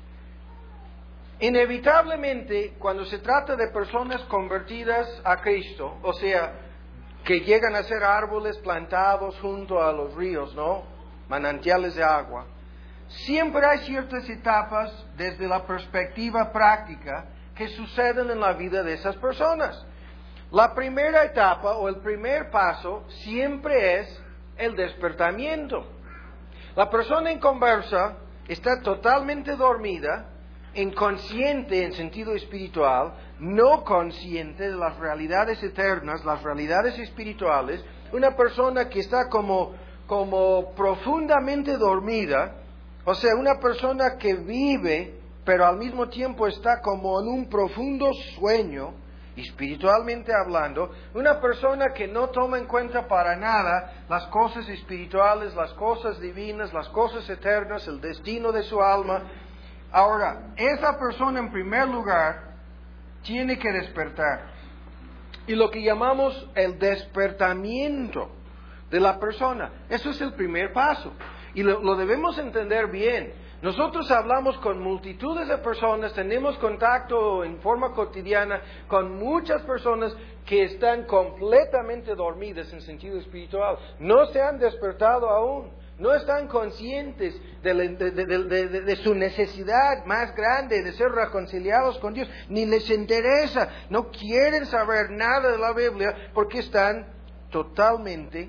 Inevitablemente, cuando se trata de personas convertidas a Cristo, o sea, que llegan a ser árboles plantados junto a los ríos, ¿no? Manantiales de agua, siempre hay ciertas etapas desde la perspectiva práctica que suceden en la vida de esas personas. La primera etapa o el primer paso siempre es el despertamiento. La persona inconversa está totalmente dormida, inconsciente en sentido espiritual, no consciente de las realidades eternas, las realidades espirituales. Una persona que está como profundamente dormida, o sea, una persona que vive, pero al mismo tiempo está como en un profundo sueño, espiritualmente hablando, una persona que no toma en cuenta para nada las cosas espirituales, las cosas divinas, las cosas eternas, el destino de su alma. Ahora, esa persona en primer lugar tiene que despertar. Y lo que llamamos el despertamiento de la persona, eso es el primer paso. Y lo debemos entender bien. Nosotros hablamos con multitudes de personas, tenemos contacto en forma cotidiana con muchas personas que están completamente dormidas en sentido espiritual. No se han despertado aún, no están conscientes de su necesidad más grande de ser reconciliados con Dios, ni les interesa, no quieren saber nada de la Biblia porque están totalmente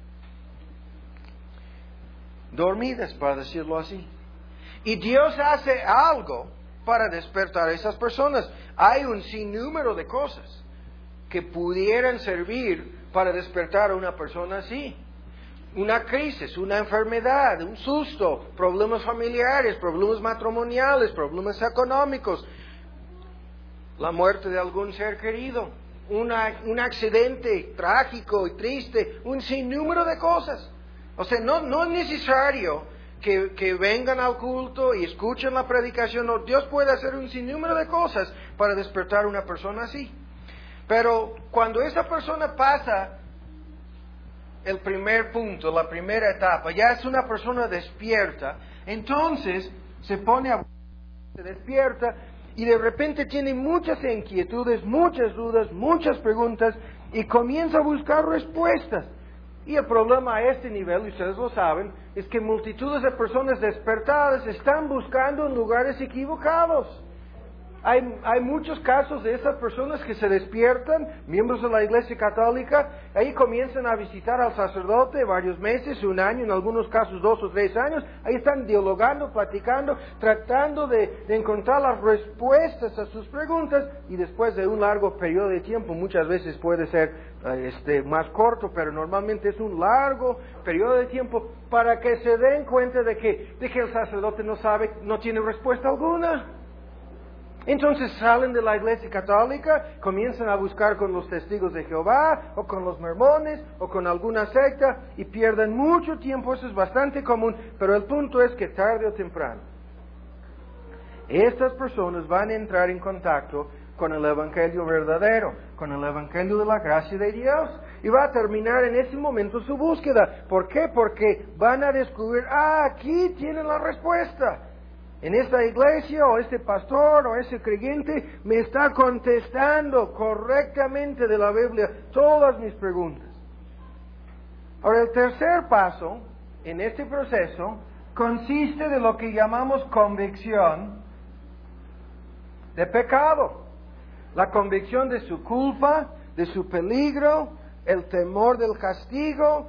dormidas, para decirlo así. Y Dios hace algo para despertar a esas personas. Hay un sinnúmero de cosas que pudieran servir para despertar a una persona así. Una crisis, una enfermedad, un susto, problemas familiares, problemas matrimoniales, problemas económicos, la muerte de algún ser querido, un accidente trágico y triste, un sinnúmero de cosas. O sea, no es necesario que vengan al culto y escuchen la predicación. No, Dios puede hacer un sinnúmero de cosas para despertar a una persona así. Pero cuando esa persona pasa el primer punto, la primera etapa, ya es una persona despierta, entonces se despierta y de repente tiene muchas inquietudes, muchas dudas, muchas preguntas y comienza a buscar respuestas. Y el problema a este nivel, y ustedes lo saben, es que multitudes de personas despertadas están buscando en lugares equivocados. Hay muchos casos de esas personas que se despiertan, miembros de la Iglesia Católica, ahí comienzan a visitar al sacerdote varios meses, un año, en algunos casos 2 o 3 años, ahí están dialogando, platicando, tratando de encontrar las respuestas a sus preguntas, y después de un largo periodo de tiempo, muchas veces puede ser más corto, pero normalmente es un largo periodo de tiempo, para que se den cuenta de que el sacerdote no tiene respuesta alguna. Entonces salen de la Iglesia Católica, comienzan a buscar con los testigos de Jehová, o con los mormones, o con alguna secta, y pierden mucho tiempo. Eso es bastante común, pero el punto es que tarde o temprano, estas personas van a entrar en contacto con el Evangelio verdadero, con el Evangelio de la gracia de Dios, y va a terminar en ese momento su búsqueda. ¿Por qué? Porque van a descubrir, aquí tienen la respuesta. En esta iglesia, o este pastor, o ese creyente, me está contestando correctamente de la Biblia todas mis preguntas. Ahora, el tercer paso en este proceso consiste de lo que llamamos convicción de pecado. La convicción de su culpa, de su peligro, el temor del castigo,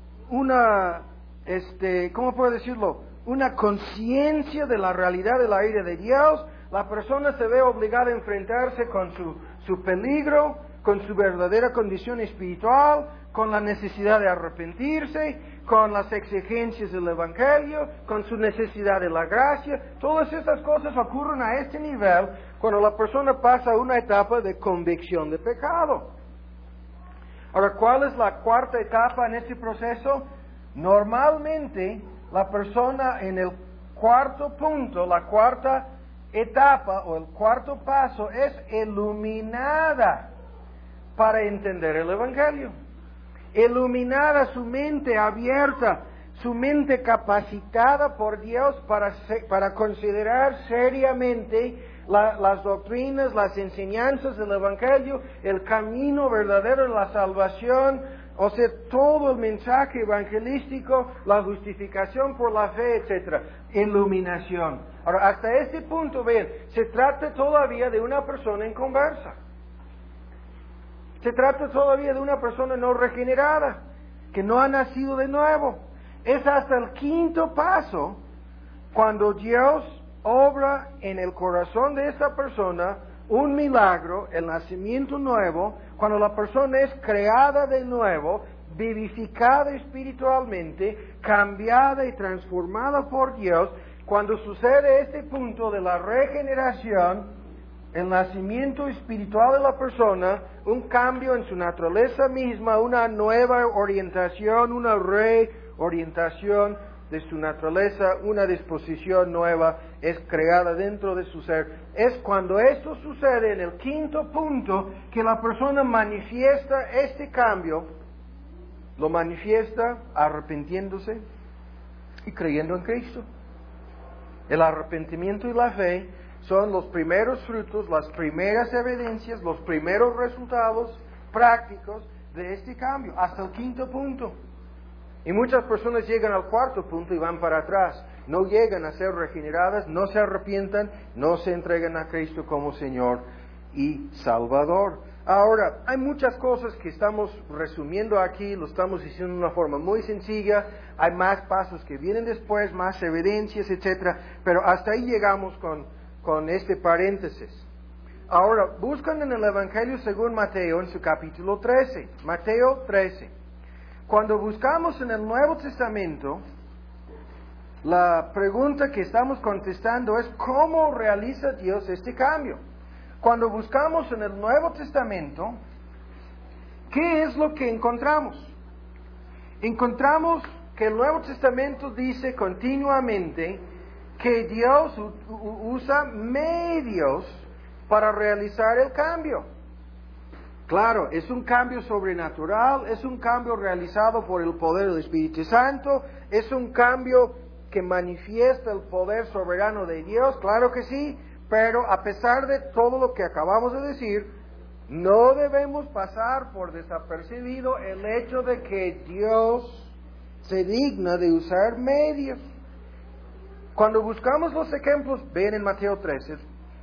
¿cómo puedo decirlo? Una conciencia de la realidad de la ira de Dios. La persona se ve obligada a enfrentarse con su peligro, con su verdadera condición espiritual, con la necesidad de arrepentirse, con las exigencias del Evangelio, con su necesidad de la gracia. Todas estas cosas ocurren a este nivel cuando la persona pasa una etapa de convicción de pecado. Ahora, ¿cuál es la cuarta etapa en este proceso? Normalmente, la persona en el cuarto punto, la cuarta etapa o el cuarto paso es iluminada para entender el Evangelio. Iluminada, su mente abierta, su mente capacitada por Dios para considerar seriamente las doctrinas, las enseñanzas del Evangelio, el camino verdadero de la salvación. O sea, todo el mensaje evangelístico, la justificación por la fe, etc. Iluminación. Ahora, hasta este punto, ven, se trata todavía de una persona en conversa. Se trata todavía de una persona no regenerada, que no ha nacido de nuevo. Es hasta el quinto paso, cuando Dios obra en el corazón de esta persona un milagro, el nacimiento nuevo, cuando la persona es creada de nuevo, vivificada espiritualmente, cambiada y transformada por Dios. Cuando sucede este punto de la regeneración, el nacimiento espiritual de la persona, un cambio en su naturaleza misma, una nueva orientación, una reorientación de su naturaleza, una disposición nueva es creada dentro de su ser. Es cuando esto sucede en el quinto punto que la persona manifiesta este cambio, lo manifiesta arrepintiéndose y creyendo en Cristo. El arrepentimiento y la fe son los primeros frutos, las primeras evidencias, los primeros resultados prácticos de este cambio, hasta el quinto punto. Y muchas personas llegan al cuarto punto y van para atrás. No llegan a ser regeneradas, no se arrepientan, no se entregan a Cristo como Señor y Salvador. Ahora, hay muchas cosas que estamos resumiendo aquí, lo estamos diciendo de una forma muy sencilla, hay más pasos que vienen después, más evidencias, etcétera, pero hasta ahí llegamos con este paréntesis. Ahora, buscan en el Evangelio según Mateo en su capítulo 13, Mateo 13. Cuando buscamos en el Nuevo Testamento, la pregunta que estamos contestando es ¿cómo realiza Dios este cambio? Cuando buscamos en el Nuevo Testamento, ¿qué es lo que encontramos? Encontramos que el Nuevo Testamento dice continuamente que Dios usa medios para realizar el cambio. Claro, es un cambio sobrenatural, es un cambio realizado por el poder del Espíritu Santo, es un cambio que manifiesta el poder soberano de Dios, claro que sí, pero a pesar de todo lo que acabamos de decir, no debemos pasar por desapercibido el hecho de que Dios se digna de usar medios. Cuando buscamos los ejemplos, ven en Mateo 13,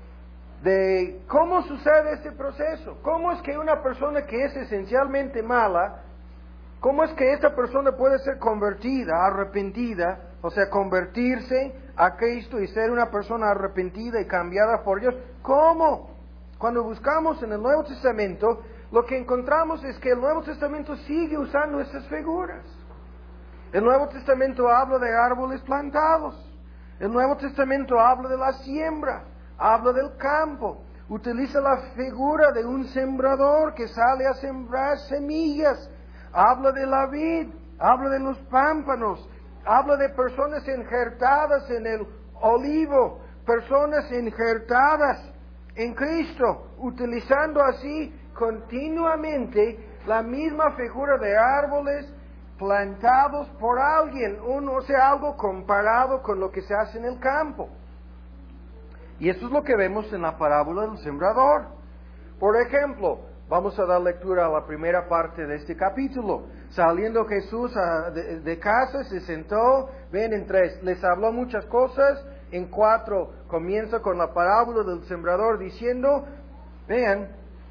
de cómo sucede este proceso, cómo es que una persona que es esencialmente mala, cómo es que esta persona puede ser convertida, arrepentida, o sea, convertirse a Cristo y ser una persona arrepentida y cambiada por Dios. ¿Cómo? Cuando buscamos en el Nuevo Testamento, lo que encontramos es que el Nuevo Testamento sigue usando estas figuras. El Nuevo Testamento habla de árboles plantados. El Nuevo Testamento habla de la siembra, habla del campo. Utiliza la figura de un sembrador que sale a sembrar semillas. Habla de la vid, habla de los pámpanos, habla de personas injertadas en el olivo, personas injertadas en Cristo, utilizando así continuamente la misma figura de árboles plantados por alguien, o sea, algo comparado con lo que se hace en el campo. Y eso es lo que vemos en la parábola del sembrador. Por ejemplo, vamos a dar lectura a la primera parte de este capítulo. Saliendo Jesús de casa, se sentó, ven en 3, les habló muchas cosas, en 4 comienza con la parábola del sembrador diciendo, vean,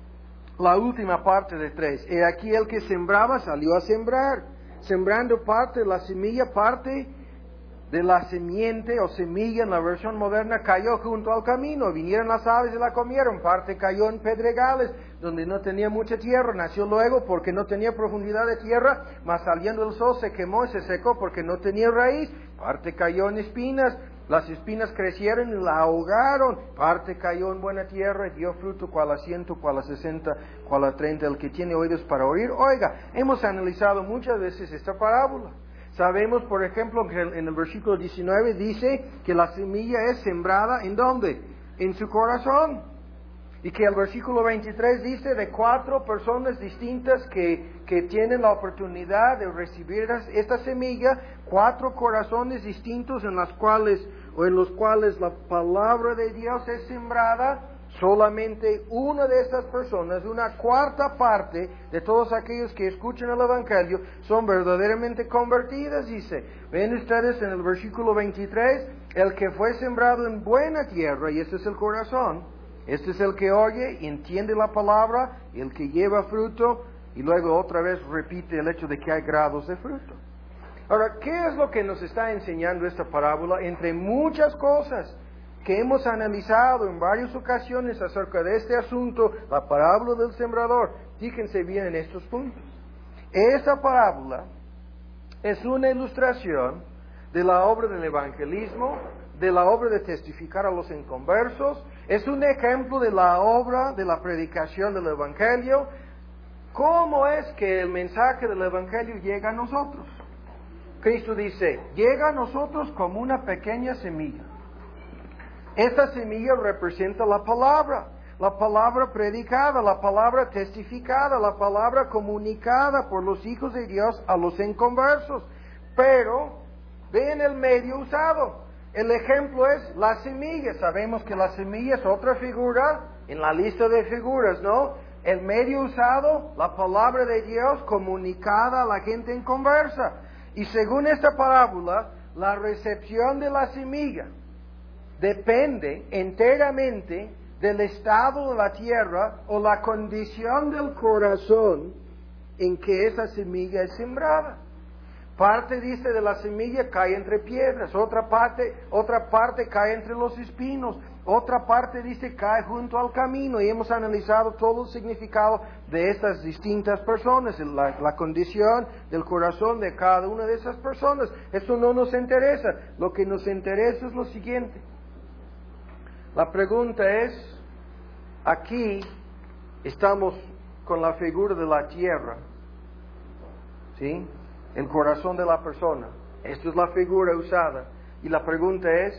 la última parte de 3, he aquí el que sembraba salió a sembrar, sembrando parte de la semilla, parte de la simiente o semilla en la versión moderna cayó junto al camino, vinieron las aves y la comieron, parte cayó en pedregales, donde no tenía mucha tierra, nació luego porque no tenía profundidad de tierra, mas saliendo el sol se quemó y se secó porque no tenía raíz, parte cayó en espinas, las espinas crecieron y la ahogaron, parte cayó en buena tierra y dio fruto, cual a 100, cual a 60, cual a 30, el que tiene oídos para oír. Oiga, hemos analizado muchas veces esta parábola. Sabemos, por ejemplo, que en el versículo 19 dice que la semilla es sembrada, ¿en dónde? En su corazón. Y que el versículo 23 dice de 4 personas distintas que tienen la oportunidad de recibir esta semilla, 4 corazones distintos en los cuales la palabra de Dios es sembrada. Solamente una de estas personas, una cuarta parte de todos aquellos que escuchan el Evangelio, son verdaderamente convertidas, dice. Ven ustedes en el versículo 23, el que fue sembrado en buena tierra, y este es el corazón, este es el que oye y entiende la palabra, el que lleva fruto, y luego otra vez repite el hecho de que hay grados de fruto. Ahora, ¿qué es lo que nos está enseñando esta parábola? Entre muchas cosas que hemos analizado en varias ocasiones acerca de este asunto, la parábola del sembrador, fíjense bien en estos puntos. Esta parábola es una ilustración de la obra del evangelismo, de la obra de testificar a los inconversos, es un ejemplo de la obra de la predicación del evangelio. ¿Cómo es que el mensaje del evangelio llega a nosotros? Cristo dice, llega a nosotros como una pequeña semilla. Esta semilla representa la palabra predicada, la palabra testificada, la palabra comunicada por los hijos de Dios a los inconversos. Pero, ven el medio usado. El ejemplo es la semilla. Sabemos que la semilla es otra figura en la lista de figuras, ¿no? El medio usado, la palabra de Dios comunicada a la gente en conversa. Y según esta parábola, la recepción de la semilla depende enteramente del estado de la tierra o la condición del corazón en que esa semilla es sembrada. Parte, dice, de la semilla cae entre piedras, otra parte cae entre los espinos, otra parte, dice, cae junto al camino, y hemos analizado todo el significado de estas distintas personas, la condición del corazón de cada una de esas personas. Eso no nos interesa. Lo que nos interesa es lo siguiente. La pregunta es, aquí estamos con la figura de la tierra, ¿sí? El corazón de la persona. Esta es la figura usada. Y la pregunta es,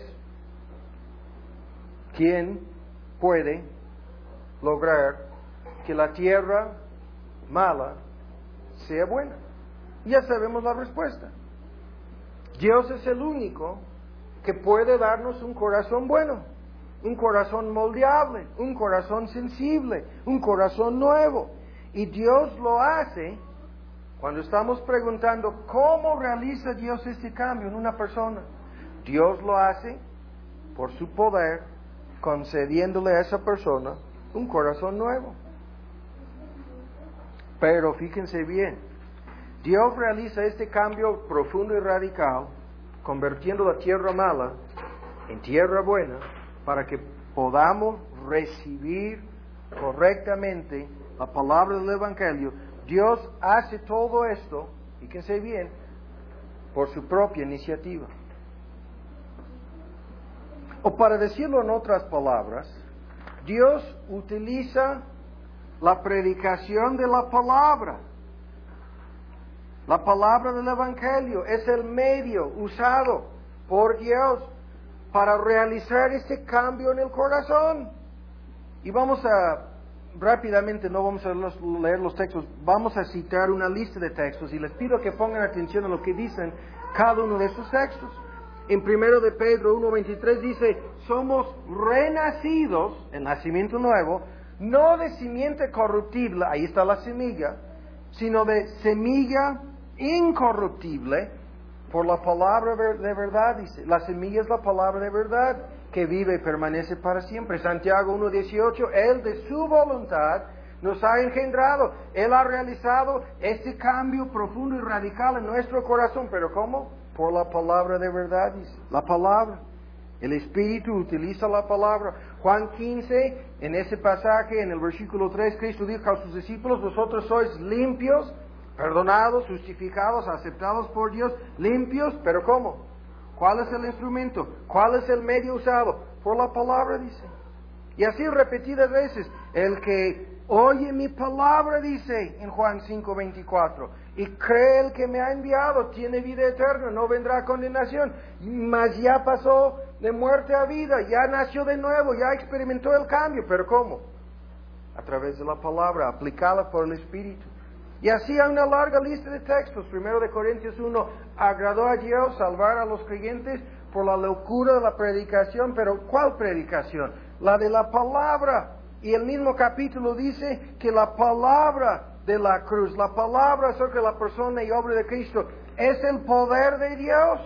¿quién puede lograr que la tierra mala sea buena? Ya sabemos la respuesta. Dios es el único que puede darnos un corazón bueno, un corazón moldeable, un corazón sensible, un corazón nuevo. Y Dios lo hace cuando estamos preguntando cómo realiza Dios este cambio en una persona. Dios lo hace por su poder, concediéndole a esa persona un corazón nuevo. Pero fíjense bien, Dios realiza este cambio profundo y radical, convirtiendo la tierra mala en tierra buena, para que podamos recibir correctamente la palabra del Evangelio. Dios hace todo esto, fíjense bien, por su propia iniciativa. O para decirlo en otras palabras, Dios utiliza la predicación de la palabra. La palabra del Evangelio es el medio usado por Dios para realizar ese cambio en el corazón. Y vamos a, rápidamente, no vamos a leer los textos, vamos a citar una lista de textos y les pido que pongan atención a lo que dicen cada uno de esos textos. En 1 de Pedro 1:23 dice, somos renacidos, el nacimiento nuevo, no de simiente corruptible, ahí está la semilla, sino de semilla incorruptible, por la palabra de verdad, dice. La semilla es la palabra de verdad, que vive y permanece para siempre. Santiago 1:18, Él de su voluntad nos ha engendrado. Él ha realizado este cambio profundo y radical en nuestro corazón. ¿Pero cómo? Por la palabra de verdad, dice. La palabra. El Espíritu utiliza la palabra. Juan 15, en ese pasaje, en el versículo 3, Cristo dijo a sus discípulos, vosotros sois limpios, perdonados, justificados, aceptados por Dios, limpios, ¿pero cómo? ¿Cuál es el instrumento? ¿Cuál es el medio usado? Por la palabra, dice. Y así repetidas veces, el que oye mi palabra, dice en Juan 5:24, y cree el que me ha enviado, tiene vida eterna, no vendrá a condenación, mas ya pasó de muerte a vida, ya nació de nuevo, ya experimentó el cambio. ¿Pero cómo? A través de la palabra, aplicada por el Espíritu. Y así hay una larga lista de textos. 1 de Corintios 1, agradó a Dios salvar a los creyentes por la locura de la predicación. Pero ¿cuál predicación? La de la palabra. Y el mismo capítulo dice que la palabra de la cruz, la palabra sobre la persona y obra de Cristo, es el poder de Dios.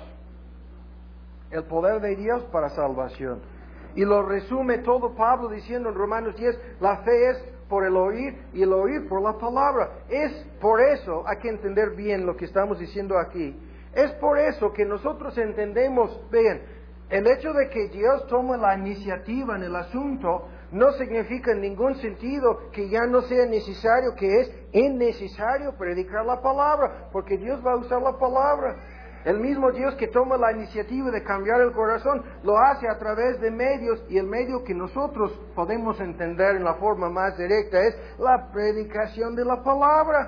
El poder de Dios para salvación. Y lo resume todo Pablo diciendo en Romanos 10, la fe es por el oír y el oír por la palabra. Es por eso, hay que entender bien lo que estamos diciendo aquí. Es por eso que nosotros entendemos, vean, el hecho de que Dios tome la iniciativa en el asunto no significa en ningún sentido que ya no sea necesario, que es innecesario predicar la palabra, porque Dios va a usar la palabra. El mismo Dios que toma la iniciativa de cambiar el corazón, lo hace a través de medios, y el medio que nosotros podemos entender en la forma más directa es la predicación de la palabra.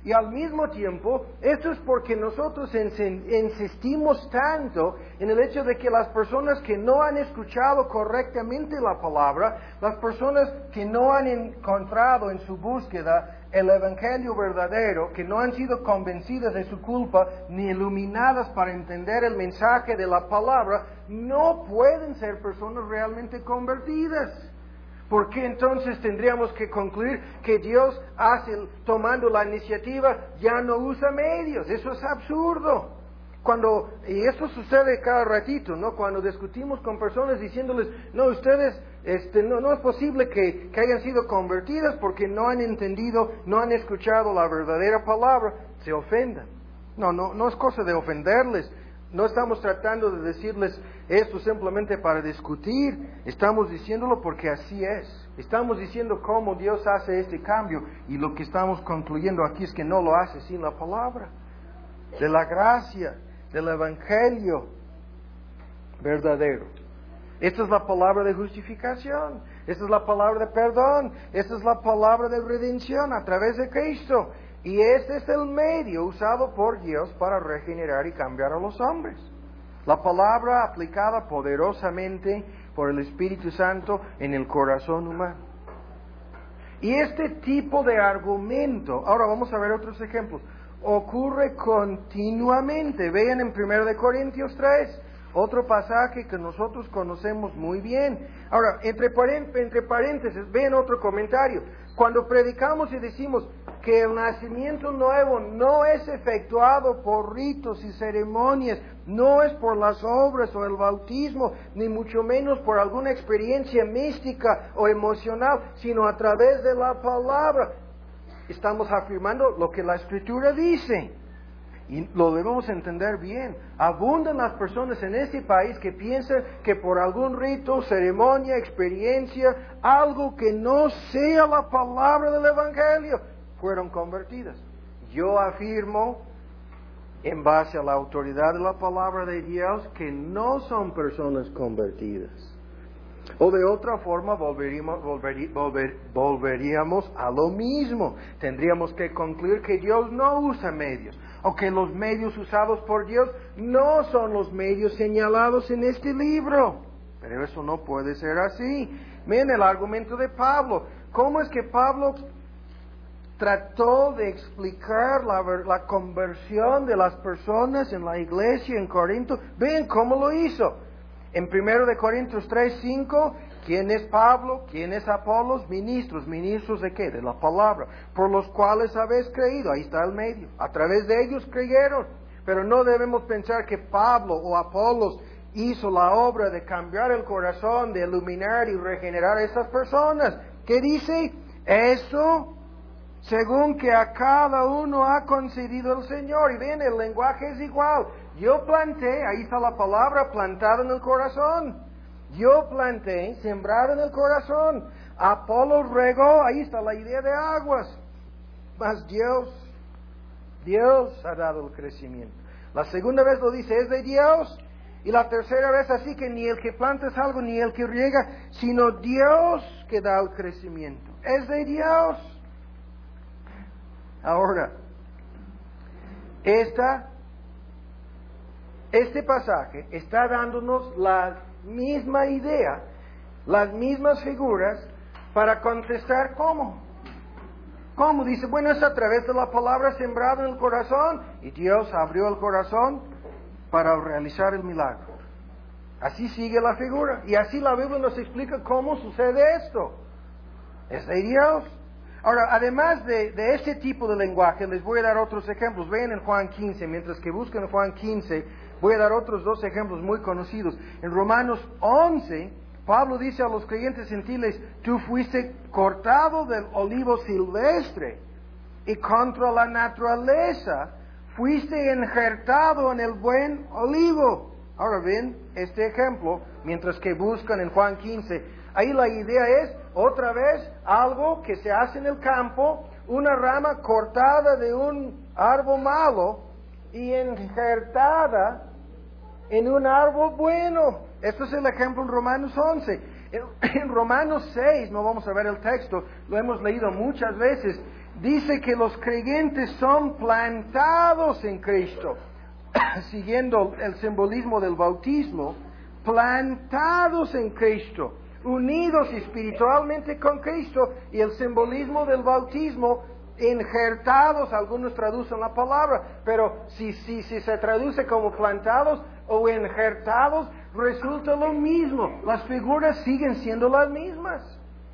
Y al mismo tiempo, esto es porque nosotros insistimos tanto en el hecho de que las personas que no han escuchado correctamente la palabra, las personas que no han encontrado en su búsqueda el Evangelio verdadero, que no han sido convencidas de su culpa ni iluminadas para entender el mensaje de la palabra, no pueden ser personas realmente convertidas. ¿Por qué entonces tendríamos que concluir que Dios tomando la iniciativa, ya no usa medios? Eso es absurdo. Y esto sucede cada ratito, ¿no? Cuando discutimos con personas diciéndoles, no, ustedes, no es posible que hayan sido convertidas porque no han entendido, no han escuchado la verdadera palabra, se ofendan. No es cosa de ofenderles. No estamos tratando de decirles esto simplemente para discutir, estamos diciéndolo porque así es. Estamos diciendo cómo Dios hace este cambio y lo que estamos concluyendo aquí es que no lo hace sin la palabra, de la gracia, del Evangelio verdadero. Esta es la palabra de justificación, esta es la palabra de perdón, esta es la palabra de redención a través de Cristo. Y este es el medio usado por Dios para regenerar y cambiar a los hombres. La palabra aplicada poderosamente por el Espíritu Santo en el corazón humano. Y este tipo de argumento, ahora vamos a ver otros ejemplos, ocurre continuamente. Vean en 1 Corintios 3, otro pasaje que nosotros conocemos muy bien. Ahora, entre paréntesis, vean otro comentario. Cuando predicamos y decimos que el nacimiento nuevo no es efectuado por ritos y ceremonias, no es por las obras o el bautismo, ni mucho menos por alguna experiencia mística o emocional, sino a través de la palabra, estamos afirmando lo que la Escritura dice. Y lo debemos entender bien. Abundan las personas en este país que piensan que por algún rito, ceremonia, experiencia, algo que no sea la palabra del Evangelio, fueron convertidas. Yo afirmo, en base a la autoridad de la palabra de Dios, que no son personas convertidas. O de otra forma volveríamos a lo mismo. Tendríamos que concluir que Dios no usa medios, o que los medios usados por Dios no son los medios señalados en este libro. Pero eso no puede ser así. Miren el argumento de Pablo. ¿Cómo es que Pablo trató de explicar la conversión de las personas en la iglesia en Corinto? Ven cómo lo hizo. En 1 Corintios 3:5, ¿quién es Pablo? ¿Quién es Apolos? Ministros. ¿Ministros de qué? De la palabra. Por los cuales habéis creído. Ahí está el medio. A través de ellos creyeron. Pero no debemos pensar que Pablo o Apolos hizo la obra de cambiar el corazón, de iluminar y regenerar a esas personas. ¿Qué dice? Eso según que a cada uno ha concedido el Señor. Y ven, el lenguaje es igual. Yo planté, ahí está la palabra, plantada en el corazón. Yo planté, sembrado en el corazón. Apolo regó, ahí está la idea de aguas. Mas Dios ha dado el crecimiento. La segunda vez lo dice, es de Dios. Y la tercera vez así que ni el que planta es algo, ni el que riega, sino Dios que da el crecimiento. Es de Dios. Ahora, este pasaje está dándonos la misma idea, las mismas figuras, para contestar cómo. ¿Cómo? Dice, bueno, es a través de la palabra sembrada en el corazón, y Dios abrió el corazón para realizar el milagro. Así sigue la figura, y así la Biblia nos explica cómo sucede esto. Es de Dios. Ahora, además de este tipo de lenguaje, les voy a dar otros ejemplos. Vean en Juan 15, mientras que buscan en Juan 15, voy a dar otros dos ejemplos muy conocidos. En Romanos 11, Pablo dice a los creyentes gentiles, tú fuiste cortado del olivo silvestre y contra la naturaleza fuiste injertado en el buen olivo. Ahora ven este ejemplo, mientras que buscan en Juan 15. Ahí la idea es, otra vez, algo que se hace en el campo, una rama cortada de un árbol malo y injertada en un árbol bueno. Esto es el ejemplo en Romanos 11. En Romanos 6, no vamos a ver el texto, lo hemos leído muchas veces. dice que los creyentes son plantados en Cristo, siguiendo el simbolismo del bautismo, plantados en Cristo, unidos espiritualmente con Cristo, y el simbolismo del bautismo, injertados, algunos traducen la palabra, pero si se traduce como plantados o injertados, resulta lo mismo, las figuras siguen siendo las mismas.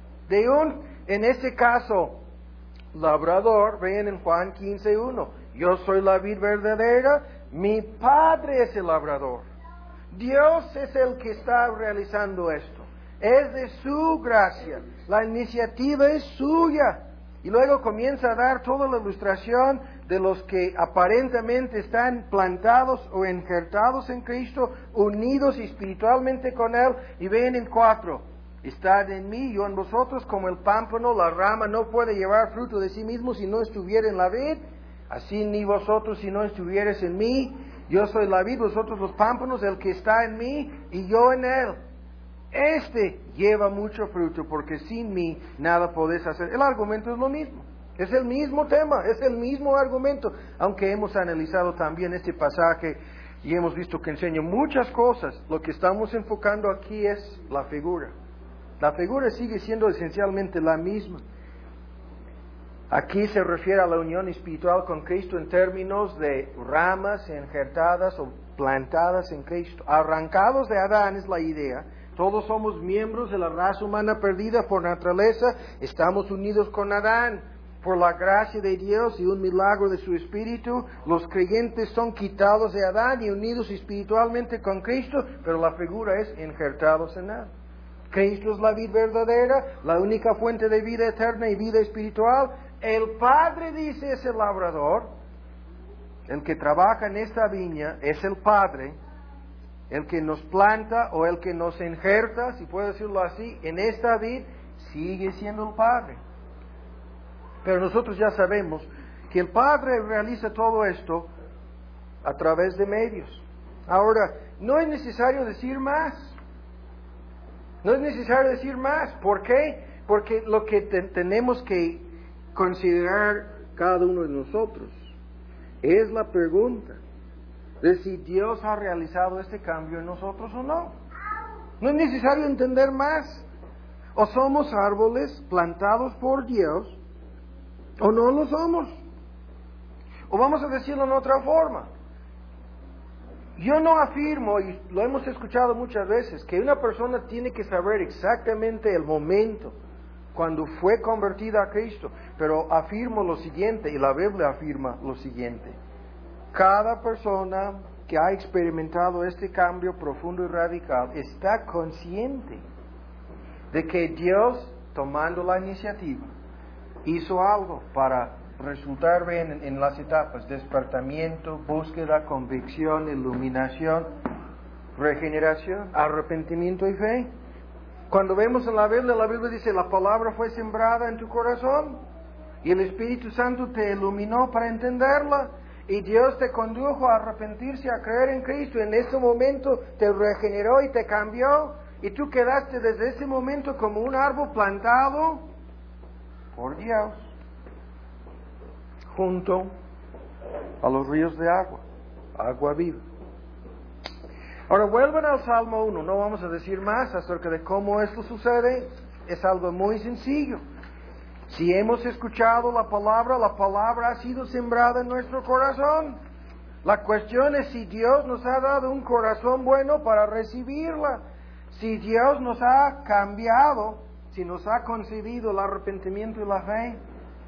En este caso, labrador, ven en Juan 15:1, yo soy la vid verdadera, mi Padre es el labrador. Dios es el que está realizando esto, es de su gracia, la iniciativa es suya. Y luego comienza a dar toda la ilustración de los que aparentemente están plantados o injertados en Cristo, unidos espiritualmente con Él, y ven en 4, estad en mí, yo en vosotros, como el pámpano, la rama no puede llevar fruto de sí mismo si no estuviera en la vid, así ni vosotros si no estuvierais en mí. Yo soy la vid, vosotros los pámpanos, el que está en mí y yo en él. Este lleva mucho fruto, porque sin mí nada podéis hacer. El argumento es lo mismo, es el mismo tema, es el mismo argumento, aunque hemos analizado también este pasaje y hemos visto que enseña muchas cosas. Lo que estamos enfocando aquí es la figura. La figura sigue siendo esencialmente la misma. Aquí se refiere a la unión espiritual con Cristo en términos de ramas injertadas o plantadas en Cristo. Arrancados de Adán es la idea. Todos somos miembros de la raza humana perdida por naturaleza. Estamos unidos con Adán por la gracia de Dios y un milagro de su Espíritu. Los creyentes son quitados de Adán y unidos espiritualmente con Cristo, pero la figura es injertados en Él. Cristo es la vid verdadera, la única fuente de vida eterna y vida espiritual. El Padre, dice, es el labrador. El que trabaja en esta viña es el Padre. El que nos planta o el que nos injerta, si puedo decirlo así, en esta vid, sigue siendo el Padre. Pero nosotros ya sabemos que el Padre realiza todo esto a través de medios. Ahora, no es necesario decir más. No es necesario decir más. ¿Por qué? Porque lo que tenemos que considerar cada uno de nosotros es la pregunta de si Dios ha realizado este cambio en nosotros o no. No es necesario entender más. O somos árboles plantados por Dios, o no lo somos. O vamos a decirlo en otra forma. Yo no afirmo, y lo hemos escuchado muchas veces, que una persona tiene que saber exactamente el momento cuando fue convertida a Cristo. Pero afirmo lo siguiente, y la Biblia afirma lo siguiente. Cada persona que ha experimentado este cambio profundo y radical está consciente de que Dios, tomando la iniciativa, hizo algo para resultar bien en las etapas: despertamiento, búsqueda, convicción, iluminación, regeneración, arrepentimiento y fe. Cuando vemos en la Biblia dice, la palabra fue sembrada en tu corazón y el Espíritu Santo te iluminó para entenderla, y Dios te condujo a arrepentirse, a creer en Cristo. En ese momento te regeneró y te cambió, y tú quedaste desde ese momento como un árbol plantado por Dios junto a los ríos de agua viva. Ahora vuelven al Salmo 1, no vamos a decir más acerca de cómo esto sucede, es algo muy sencillo. Si hemos escuchado la palabra ha sido sembrada en nuestro corazón. La cuestión es si Dios nos ha dado un corazón bueno para recibirla, si Dios nos ha cambiado, si nos ha concedido el arrepentimiento y la fe,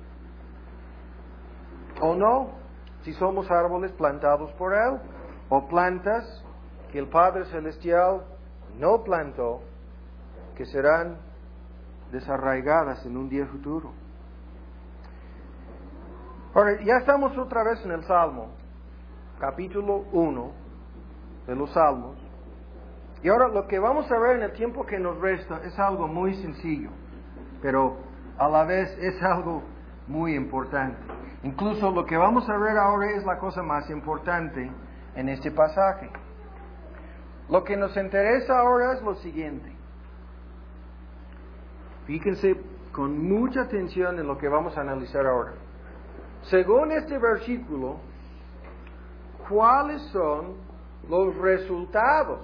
o no, si somos árboles plantados por Él, o plantas que el Padre Celestial no plantó, que serán desarraigadas en un día futuro. Ahora, ya estamos otra vez en el Salmo, capítulo 1 de los Salmos. Y ahora lo que vamos a ver en el tiempo que nos resta es algo muy sencillo, pero a la vez es algo muy importante. Incluso lo que vamos a ver ahora es la cosa más importante en este pasaje. Lo que nos interesa ahora es lo siguiente. Fíjense con mucha atención en lo que vamos a analizar ahora. Según este versículo, ¿cuáles son los resultados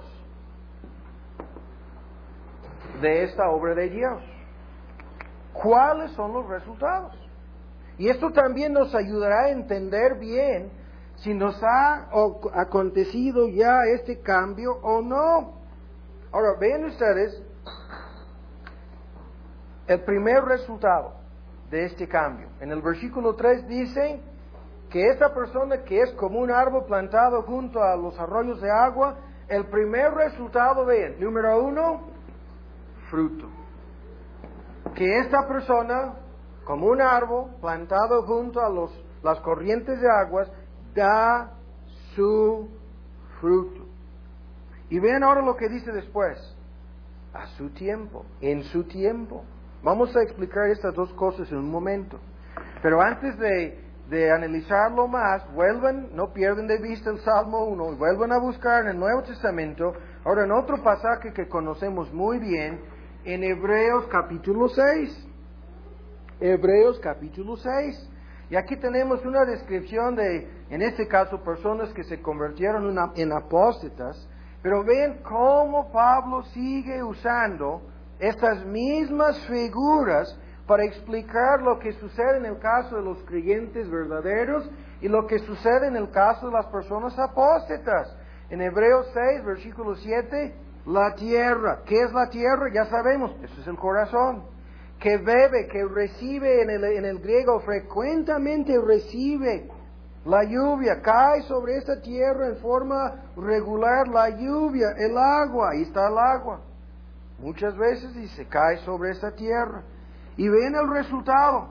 de esta obra de Dios? ¿Cuáles son los resultados? Y esto también nos ayudará a entender bien si nos ha acontecido ya este cambio o no. Ahora, vean ustedes el primer resultado de este cambio. En el versículo 3 dice que esta persona que es como un árbol plantado junto a los arroyos de agua, el primer resultado, vean, número 1, fruto. Que esta persona, como un árbol plantado junto a las corrientes de aguas, da su fruto. Y vean ahora lo que dice después. A su tiempo, en su tiempo. Vamos a explicar estas dos cosas en un momento. Pero antes de analizarlo más, vuelvan, no pierdan de vista el Salmo 1, y vuelvan a buscar en el Nuevo Testamento, ahora en otro pasaje que conocemos muy bien, en Hebreos capítulo 6. Hebreos capítulo 6. Y aquí tenemos una descripción de, en este caso, personas que se convirtieron en apóstatas. Pero ven cómo Pablo sigue usando estas mismas figuras para explicar lo que sucede en el caso de los creyentes verdaderos y lo que sucede en el caso de las personas apóstatas. En Hebreos 6, versículo 7, la tierra. ¿Qué es la tierra? Ya sabemos, eso es el corazón. Que bebe, que recibe en el griego, frecuentemente recibe la lluvia, cae sobre esta tierra en forma regular la lluvia, el agua, ahí está el agua. Muchas veces dice, cae sobre esta tierra. Y ven el resultado.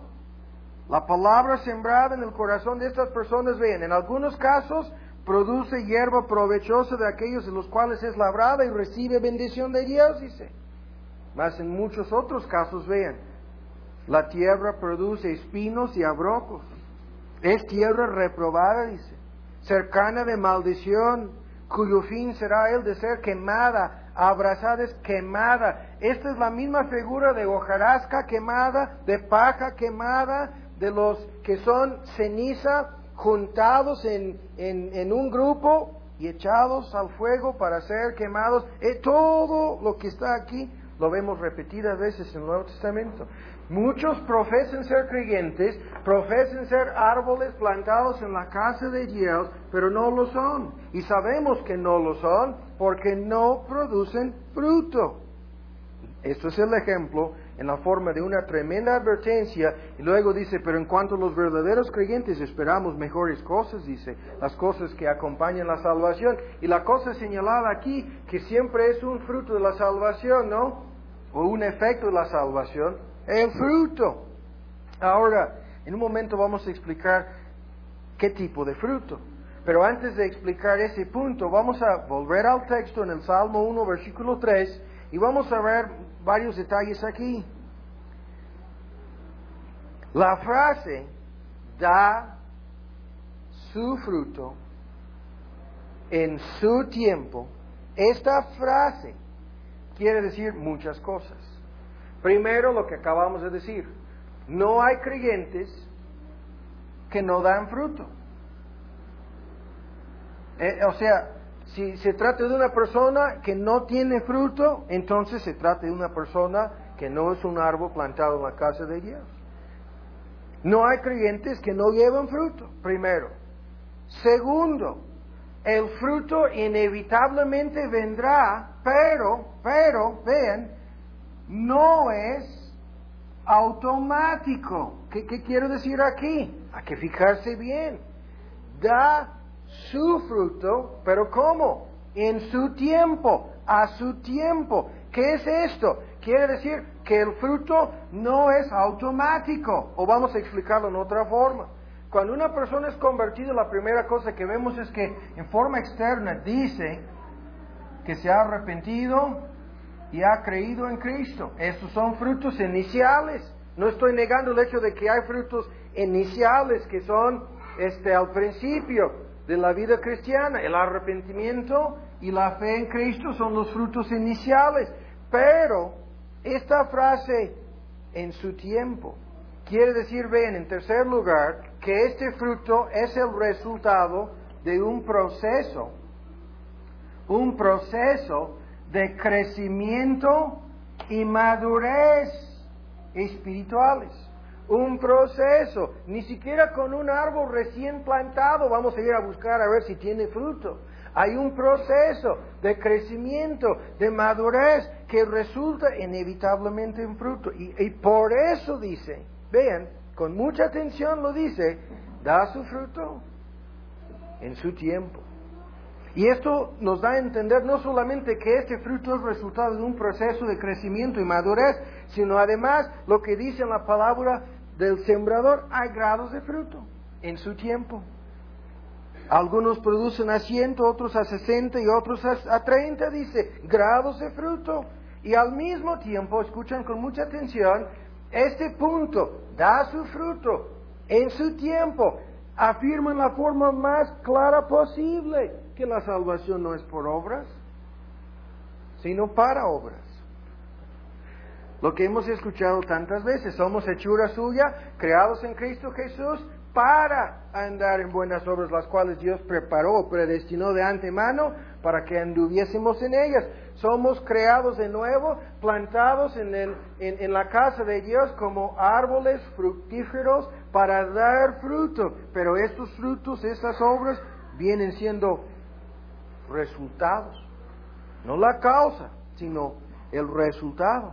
La palabra sembrada en el corazón de estas personas, ven, en algunos casos produce hierba provechosa de aquellos de los cuales es labrada y recibe bendición de Dios, dice. Mas en muchos otros casos, vean, la tierra produce espinos y abrojos. Es tierra reprobada, dice, cercana de maldición, cuyo fin será el de ser quemada, abrasada es quemada. Esta es la misma figura de hojarasca quemada, de paja quemada, de los que son ceniza juntados en un grupo y echados al fuego para ser quemados. Todo lo que está aquí lo vemos repetidas veces en el Nuevo Testamento. Muchos profesan ser creyentes, profesan ser árboles plantados en la casa de Dios, pero no lo son. Y sabemos que no lo son porque no producen fruto. Esto es el ejemplo en la forma de una tremenda advertencia. Y luego dice, pero en cuanto a los verdaderos creyentes esperamos mejores cosas, dice, las cosas que acompañan la salvación. Y la cosa señalada aquí, que siempre es un fruto de la salvación, ¿no? O un efecto de la salvación, el fruto. Ahora, en un momento vamos a explicar qué tipo de fruto. Pero antes de explicar ese punto, vamos a volver al texto en el Salmo 1, versículo 3, y vamos a ver varios detalles aquí. La frase, da su fruto en su tiempo, esta frase quiere decir muchas cosas. Primero, lo que acabamos de decir, no hay creyentes que no dan fruto. O sea, si se trata de una persona que no tiene fruto, entonces se trata de una persona que no es un árbol plantado en la casa de Dios. No hay creyentes que no llevan fruto, primero. Segundo, el fruto inevitablemente vendrá, pero, vean, no es automático. ¿Qué quiero decir aquí? Hay que fijarse bien. Da su fruto, pero ¿cómo? En su tiempo, a su tiempo. ¿Qué es esto? Quiere decir que el fruto no es automático. O vamos a explicarlo en otra forma. Cuando una persona es convertida, la primera cosa que vemos es que en forma externa dice que se ha arrepentido y ha creído en Cristo. Estos son frutos iniciales. No estoy negando el hecho de que hay frutos iniciales que son al principio de la vida cristiana. El arrepentimiento y la fe en Cristo son los frutos iniciales. Pero esta frase, en su tiempo. Quiere decir, vean, en tercer lugar, que este fruto es el resultado de un proceso de crecimiento y madurez espirituales. Un proceso, ni siquiera con un árbol recién plantado vamos a ir a buscar a ver si tiene fruto. Hay un proceso de crecimiento, de madurez, que resulta inevitablemente en fruto. Y por eso dice, vean, con mucha atención lo dice, da su fruto en su tiempo. Y esto nos da a entender no solamente que este fruto es resultado de un proceso de crecimiento y madurez, sino además lo que dice en la palabra del sembrador, hay grados de fruto en su tiempo. Algunos producen a 100, otros a 60 y otros a 30, dice, grados de fruto. Y al mismo tiempo, escuchan con mucha atención, este punto, da su fruto en su tiempo, afirma en la forma más clara posible que la salvación no es por obras, sino para obras. Lo que hemos escuchado tantas veces, somos hechura suya, creados en Cristo Jesús, para andar en buenas obras, las cuales Dios preparó o predestinó de antemano para que anduviésemos en ellas. Somos creados de nuevo, plantados en la casa de Dios como árboles fructíferos para dar fruto. Pero estos frutos, estas obras, vienen siendo resultados, no la causa, sino el resultado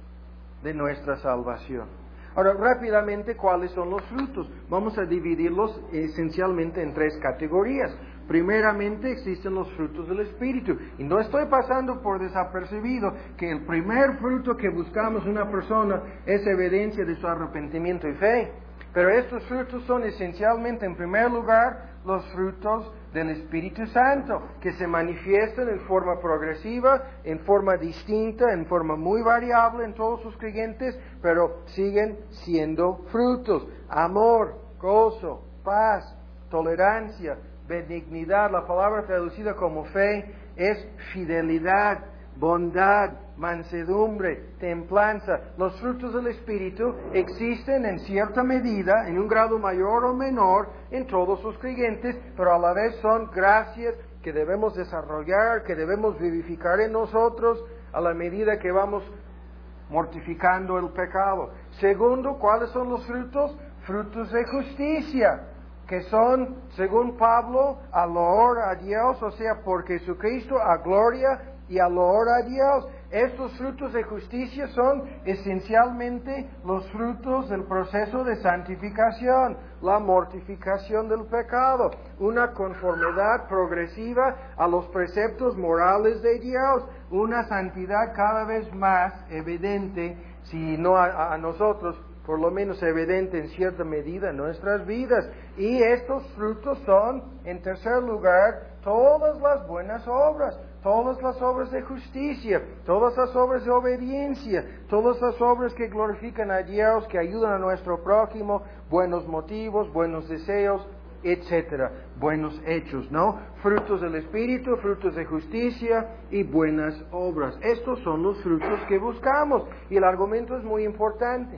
de nuestra salvación. Ahora, rápidamente, ¿cuáles son los frutos? Vamos a dividirlos esencialmente en tres categorías. Primeramente, existen los frutos del Espíritu. Y no estoy pasando por desapercibido que el primer fruto que buscamos en una persona es evidencia de su arrepentimiento y fe. Pero estos frutos son esencialmente, en primer lugar, los frutos del Espíritu Santo, que se manifiestan en forma progresiva, en forma distinta, en forma muy variable en todos sus creyentes, pero siguen siendo frutos. Amor, gozo, paz, tolerancia, benignidad. La palabra traducida como fe es fidelidad, bondad, mansedumbre, templanza. Los frutos del Espíritu existen en cierta medida, en un grado mayor o menor, en todos los creyentes, pero a la vez son gracias que debemos desarrollar, que debemos vivificar en nosotros a la medida que vamos mortificando el pecado. Segundo, ¿cuáles son los frutos? Frutos de justicia, que son, según Pablo, a loor a Dios, o sea, por Jesucristo, a gloria y a loor a Dios. Estos frutos de justicia son esencialmente los frutos del proceso de santificación, la mortificación del pecado, una conformidad progresiva a los preceptos morales de Dios, una santidad cada vez más evidente, si no a nosotros, por lo menos evidente en cierta medida en nuestras vidas. Y estos frutos son, en tercer lugar, todas las buenas obras, todas las obras de justicia, todas las obras de obediencia, todas las obras que glorifican a Dios, que ayudan a nuestro prójimo, buenos motivos, buenos deseos, etcétera, buenos hechos, ¿no? Frutos del Espíritu, frutos de justicia y buenas obras. Estos son los frutos que buscamos. Y el argumento es muy importante.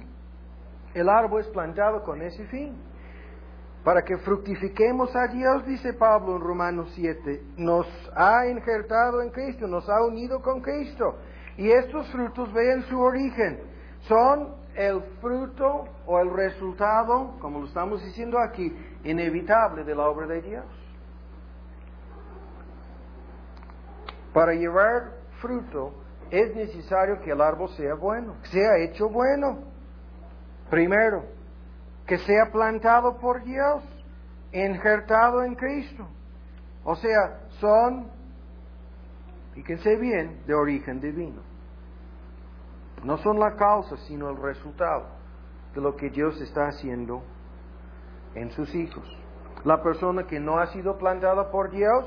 El árbol es plantado con ese fin. Para que fructifiquemos a Dios, dice Pablo en Romanos 7, nos ha injertado en Cristo, nos ha unido con Cristo. Y estos frutos, vean su origen, son el fruto o el resultado, como lo estamos diciendo aquí, inevitable de la obra de Dios. Para llevar fruto es necesario que el árbol sea bueno, sea hecho bueno. Primero, que sea plantado por Dios, injertado en Cristo. O sea, son, fíjense bien, de origen divino. No son la causa, sino el resultado de lo que Dios está haciendo en sus hijos. La persona que no ha sido plantada por Dios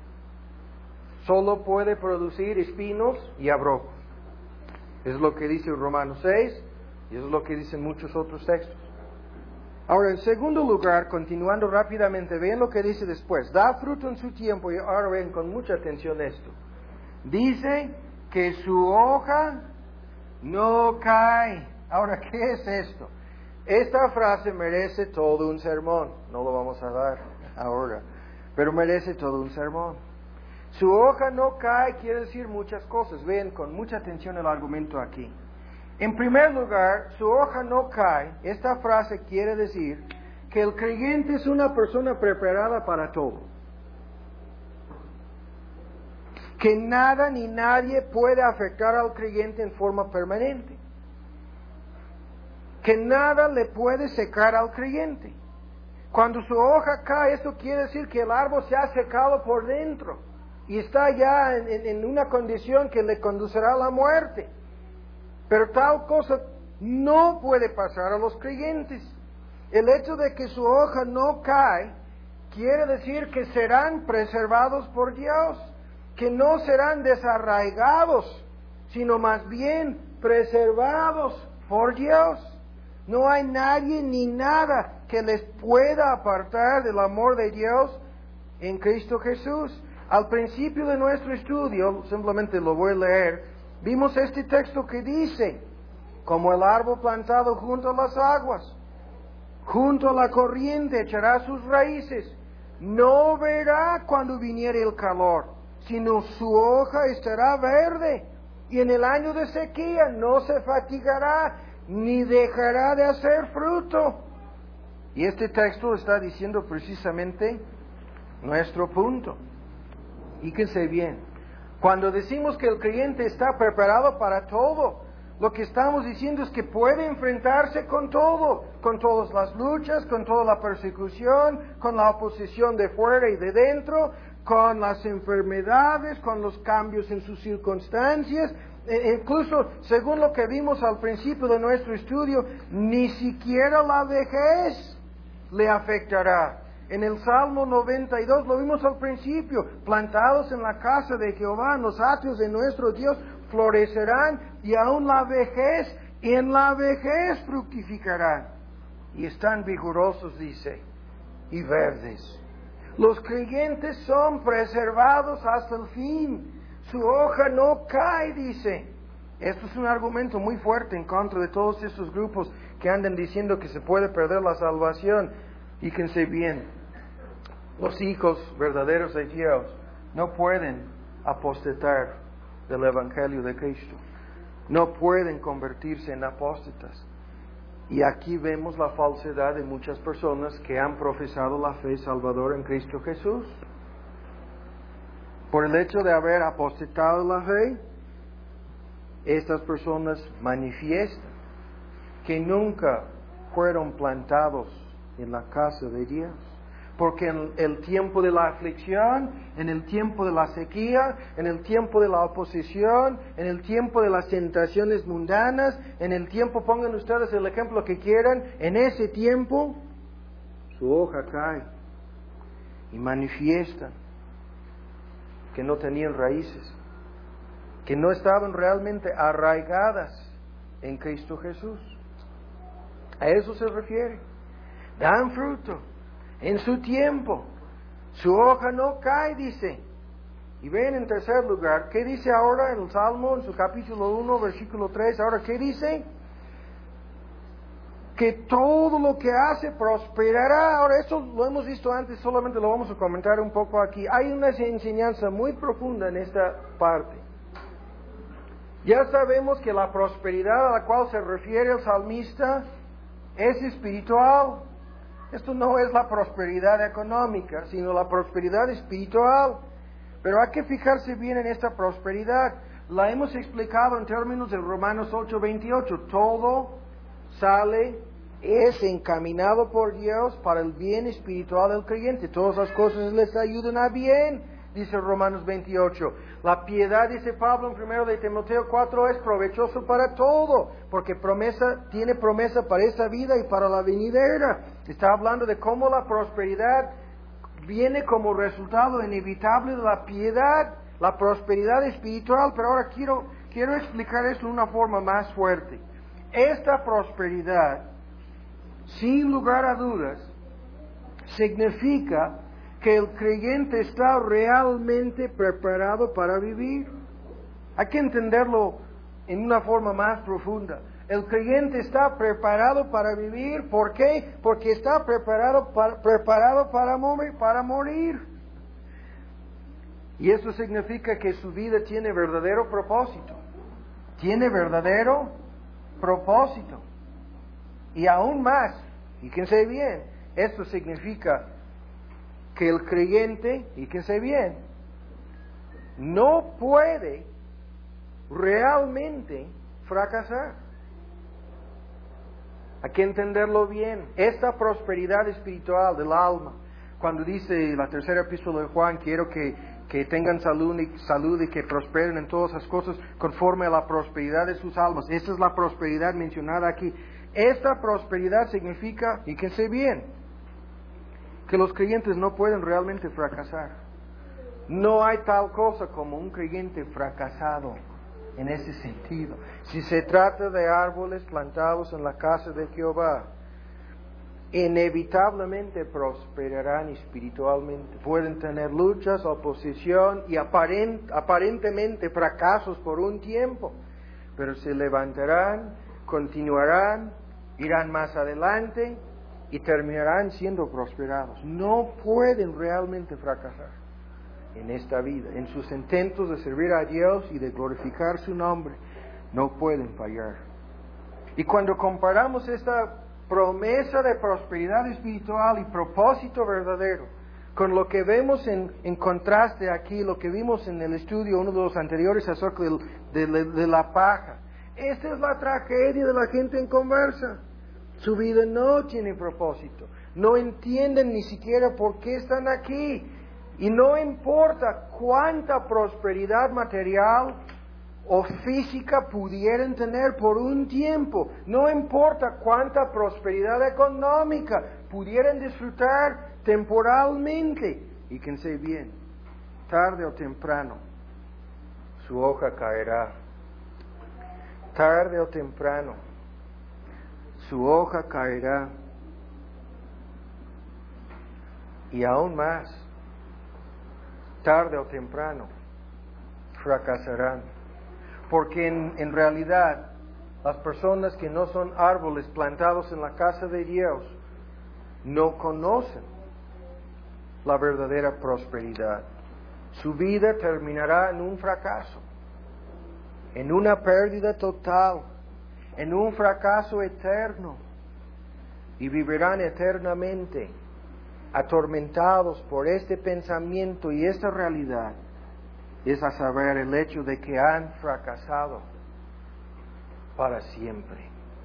solo puede producir espinos y abrojos. Es lo que dice Romanos 6 y es lo que dicen muchos otros textos. Ahora, en segundo lugar, continuando rápidamente, vean lo que dice después. Da fruto en su tiempo, y ahora ven con mucha atención esto. Dice que su hoja no cae. Ahora, ¿qué es esto? Esta frase merece todo un sermón. No lo vamos a dar ahora, pero merece todo un sermón. Su hoja no cae quiere decir muchas cosas. Vean con mucha atención el argumento aquí. En primer lugar, su hoja no cae. Esta frase quiere decir que el creyente es una persona preparada para todo. Que nada ni nadie puede afectar al creyente en forma permanente. Que nada le puede secar al creyente. Cuando su hoja cae, esto quiere decir que el árbol se ha secado por dentro y está ya en una condición que le conducirá a la muerte. Pero tal cosa no puede pasar a los creyentes. El hecho de que su hoja no cae quiere decir que serán preservados por Dios, que no serán desarraigados, sino más bien preservados por Dios. No hay nadie ni nada que les pueda apartar del amor de Dios en Cristo Jesús. Al principio de nuestro estudio, simplemente lo voy a leer, vimos este texto que dice, como el árbol plantado junto a las aguas, junto a la corriente echará sus raíces, no verá cuando viniere el calor, sino su hoja estará verde, y en el año de sequía no se fatigará, ni dejará de hacer fruto. Y este texto está diciendo precisamente nuestro punto. Fíjense bien, cuando decimos que el creyente está preparado para todo, lo que estamos diciendo es que puede enfrentarse con todo, con todas las luchas, con toda la persecución, con la oposición de fuera y de dentro, con las enfermedades, con los cambios en sus circunstancias. Incluso, según lo que vimos al principio de nuestro estudio, ni siquiera la vejez le afectará. En el Salmo 92 lo vimos al principio, plantados en la casa de Jehová, en los atrios de nuestro Dios, florecerán y aún la vejez, en la vejez fructificarán. Y están vigorosos, dice, y verdes. Los creyentes son preservados hasta el fin. Su hoja no cae, dice. Esto es un argumento muy fuerte en contra de todos esos grupos que andan diciendo que se puede perder la salvación. Fíjense bien, los hijos verdaderos de Dios no pueden apostatar del Evangelio de Cristo. No pueden convertirse en apóstatas. Y aquí vemos la falsedad de muchas personas que han profesado la fe salvadora en Cristo Jesús. Por el hecho de haber apostatado la fe, estas personas manifiestan que nunca fueron plantados en la casa de Dios. Porque en el tiempo de la aflicción, en el tiempo de la sequía, en el tiempo de la oposición, en el tiempo de las tentaciones mundanas, en el tiempo, pongan ustedes el ejemplo que quieran, en ese tiempo su hoja cae y manifiestan que no tenían raíces, que no estaban realmente arraigadas en Cristo Jesús. A eso se refiere. Dan fruto en su tiempo. Su hoja no cae, dice. Y ven en tercer lugar, ¿qué dice ahora en el Salmo, en su capítulo 1, versículo 3? Ahora, ¿qué dice? Que todo lo que hace prosperará. Ahora, esto lo hemos visto antes, solamente lo vamos a comentar un poco aquí. Hay una enseñanza muy profunda en esta parte. Ya sabemos que la prosperidad a la cual se refiere el salmista es espiritual. Esto no es la prosperidad económica, sino la prosperidad espiritual. Pero hay que fijarse bien en esta prosperidad. La hemos explicado en términos de Romanos 8:28. Todo sale, es encaminado por Dios para el bien espiritual del creyente. Todas las cosas les ayudan a bien, dice Romanos 28. La piedad, dice Pablo en 1 de Timoteo 4, es provechoso para todo, porque tiene promesa para esta vida y para la venidera. Está hablando de cómo la prosperidad viene como resultado inevitable de la piedad, la prosperidad espiritual. Pero ahora quiero explicar esto de una forma más fuerte. Esta prosperidad, sin lugar a dudas, significa que el creyente está realmente preparado para vivir. Hay que entenderlo en una forma más profunda. El creyente está preparado para vivir. ¿Por qué? Porque está preparado para morir. Y eso significa que su vida tiene verdadero propósito. Tiene verdadero propósito. Y aún más, fíjense bien, esto significa que el creyente, fíjense bien, no puede realmente fracasar. Hay que entenderlo bien. Esta prosperidad espiritual del alma, cuando dice la tercera epístola de Juan, quiero que tengan salud y que prosperen en todas las cosas conforme a la prosperidad de sus almas. Esa es la prosperidad mencionada aquí. Esta prosperidad significa, fíjense bien, que los creyentes no pueden realmente fracasar. No hay tal cosa como un creyente fracasado en ese sentido. Si se trata de árboles plantados en la casa de Jehová, inevitablemente prosperarán espiritualmente. Pueden tener luchas, oposición y aparentemente fracasos por un tiempo, pero se levantarán, continuarán, irán más adelante y terminarán siendo prosperados. No pueden realmente fracasar en esta vida. En sus intentos de servir a Dios y de glorificar su nombre, no pueden fallar. Y cuando comparamos esta promesa de prosperidad espiritual y propósito verdadero con lo que vemos en contraste aquí, lo que vimos en el estudio, uno de los anteriores, acerca de la paja. Esta es la tragedia de la gente inconversa. Su vida no tiene propósito. No entienden ni siquiera por qué están aquí. Y no importa cuánta prosperidad material o física pudieran tener por un tiempo, no importa cuánta prosperidad económica pudieran disfrutar temporalmente, y fíjense bien, tarde o temprano su hoja caerá. Tarde o temprano su hoja caerá. Y aún más, tarde o temprano fracasarán. Porque en realidad las personas que no son árboles plantados en la casa de Dios no conocen la verdadera prosperidad. Su vida terminará en un fracaso, en una pérdida total, en un fracaso eterno, y vivirán eternamente atormentados por este pensamiento y esta realidad. Es a saber el hecho de que han fracasado para siempre.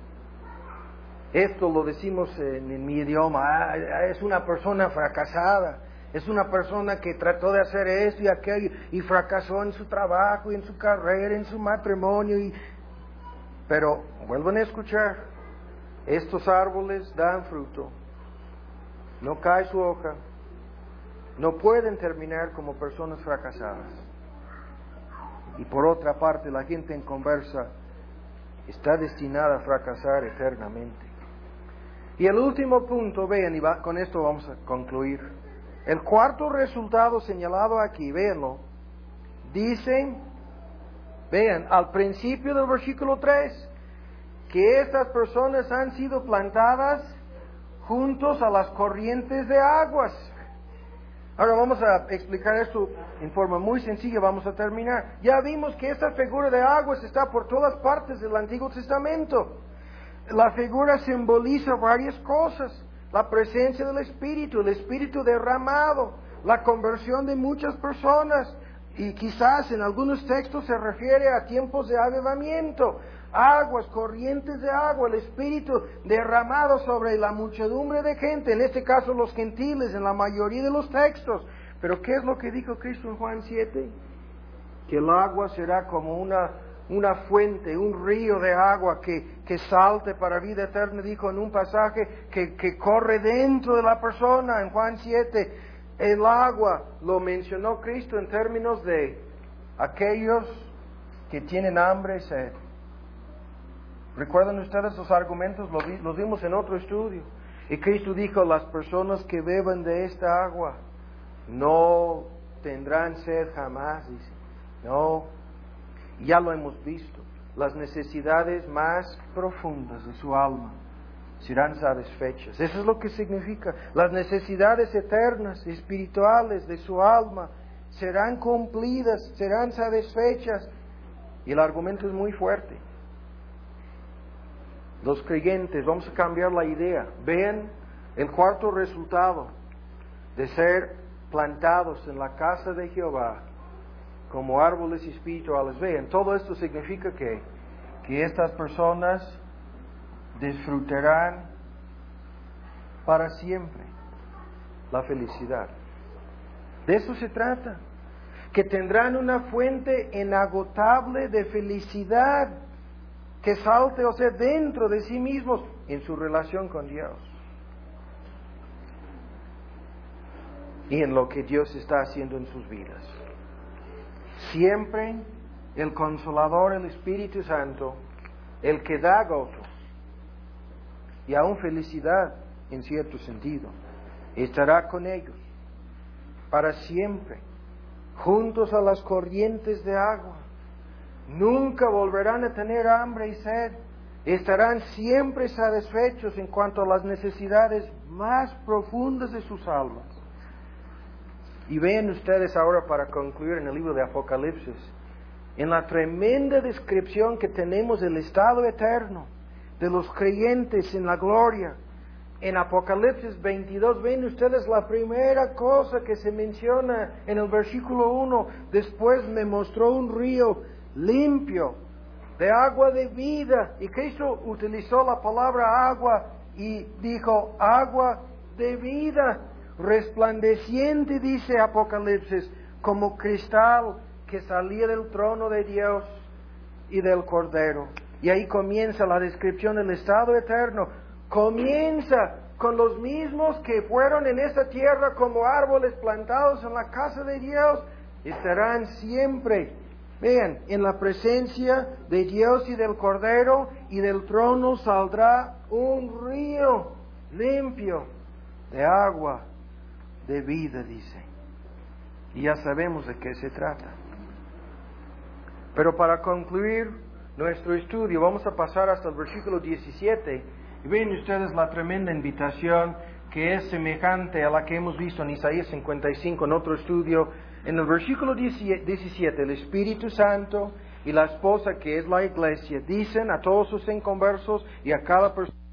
Esto lo decimos en mi idioma, es una persona fracasada, es una persona que trató de hacer esto y aquello y fracasó en su trabajo, y en su carrera, en su matrimonio. Pero vuelvan a escuchar, estos árboles dan fruto, no cae su hoja, no pueden terminar como personas fracasadas. Y por otra parte, la gente inconversa está destinada a fracasar eternamente. Y el último punto, vean, y con esto vamos a concluir. El cuarto resultado señalado aquí, véanlo, dice, vean, al principio del versículo 3, que estas personas han sido plantadas juntos a las corrientes de aguas. Ahora vamos a explicar esto en forma muy sencilla, vamos a terminar. Ya vimos que esta figura de aguas está por todas partes del Antiguo Testamento. La figura simboliza varias cosas: la presencia del Espíritu, el Espíritu derramado, la conversión de muchas personas, y quizás en algunos textos se refiere a tiempos de avivamiento. Aguas, corrientes de agua, el Espíritu derramado sobre la muchedumbre de gente, en este caso los gentiles, en la mayoría de los textos. Pero ¿qué es lo que dijo Cristo en Juan 7? Que el agua será como una fuente, un río de agua que salte para vida eterna, dijo en un pasaje que corre dentro de la persona en Juan 7. El agua lo mencionó Cristo en términos de aquellos que tienen hambre y sed. ¿Recuerdan ustedes los argumentos? Los vimos en otro estudio. Y Cristo dijo, las personas que beban de esta agua no tendrán sed jamás, dice. No, ya lo hemos visto. las necesidades más profundas de su alma serán satisfechas. Eso es lo que significa. Las necesidades eternas, espirituales de su alma serán cumplidas, serán satisfechas. Y el argumento es muy fuerte. Los creyentes, vamos a cambiar la idea. Vean el cuarto resultado de ser plantados en la casa de Jehová como árboles espirituales. Vean, todo esto significa que estas personas disfrutarán para siempre la felicidad. De eso se trata. Que tendrán una fuente inagotable de felicidad que salte, o sea, dentro de sí mismos en su relación con Dios. Y en lo que Dios está haciendo en sus vidas. Siempre el Consolador, el Espíritu Santo, el que da gozo y aún felicidad en cierto sentido, estará con ellos para siempre, juntos a las corrientes de agua. Nunca volverán a tener hambre y sed. Estarán siempre satisfechos en cuanto a las necesidades más profundas de sus almas. Y vean ustedes ahora, para concluir, en el libro de Apocalipsis, en la tremenda descripción que tenemos del estado eterno de los creyentes en la gloria. En Apocalipsis 22, ven ustedes la primera cosa que se menciona en el versículo 1. Después me mostró un río limpio, de agua de vida. Y Cristo utilizó la palabra agua y dijo agua de vida, resplandeciente, dice Apocalipsis, como cristal que salía del trono de Dios y del Cordero. Y ahí comienza la descripción del estado eterno. Comienza con los mismos que fueron en esta tierra como árboles plantados en la casa de Dios. Estarán siempre, vean, en la presencia de Dios y del Cordero, y del trono saldrá un río limpio de agua de vida, dice. Y ya sabemos de qué se trata. Pero para concluir nuestro estudio, vamos a pasar hasta el versículo 17. Y ven ustedes la tremenda invitación que es semejante a la que hemos visto en Isaías 55 en otro estudio. En el versículo 17, el Espíritu Santo y la esposa, que es la iglesia, dicen a todos sus inconversos y a cada persona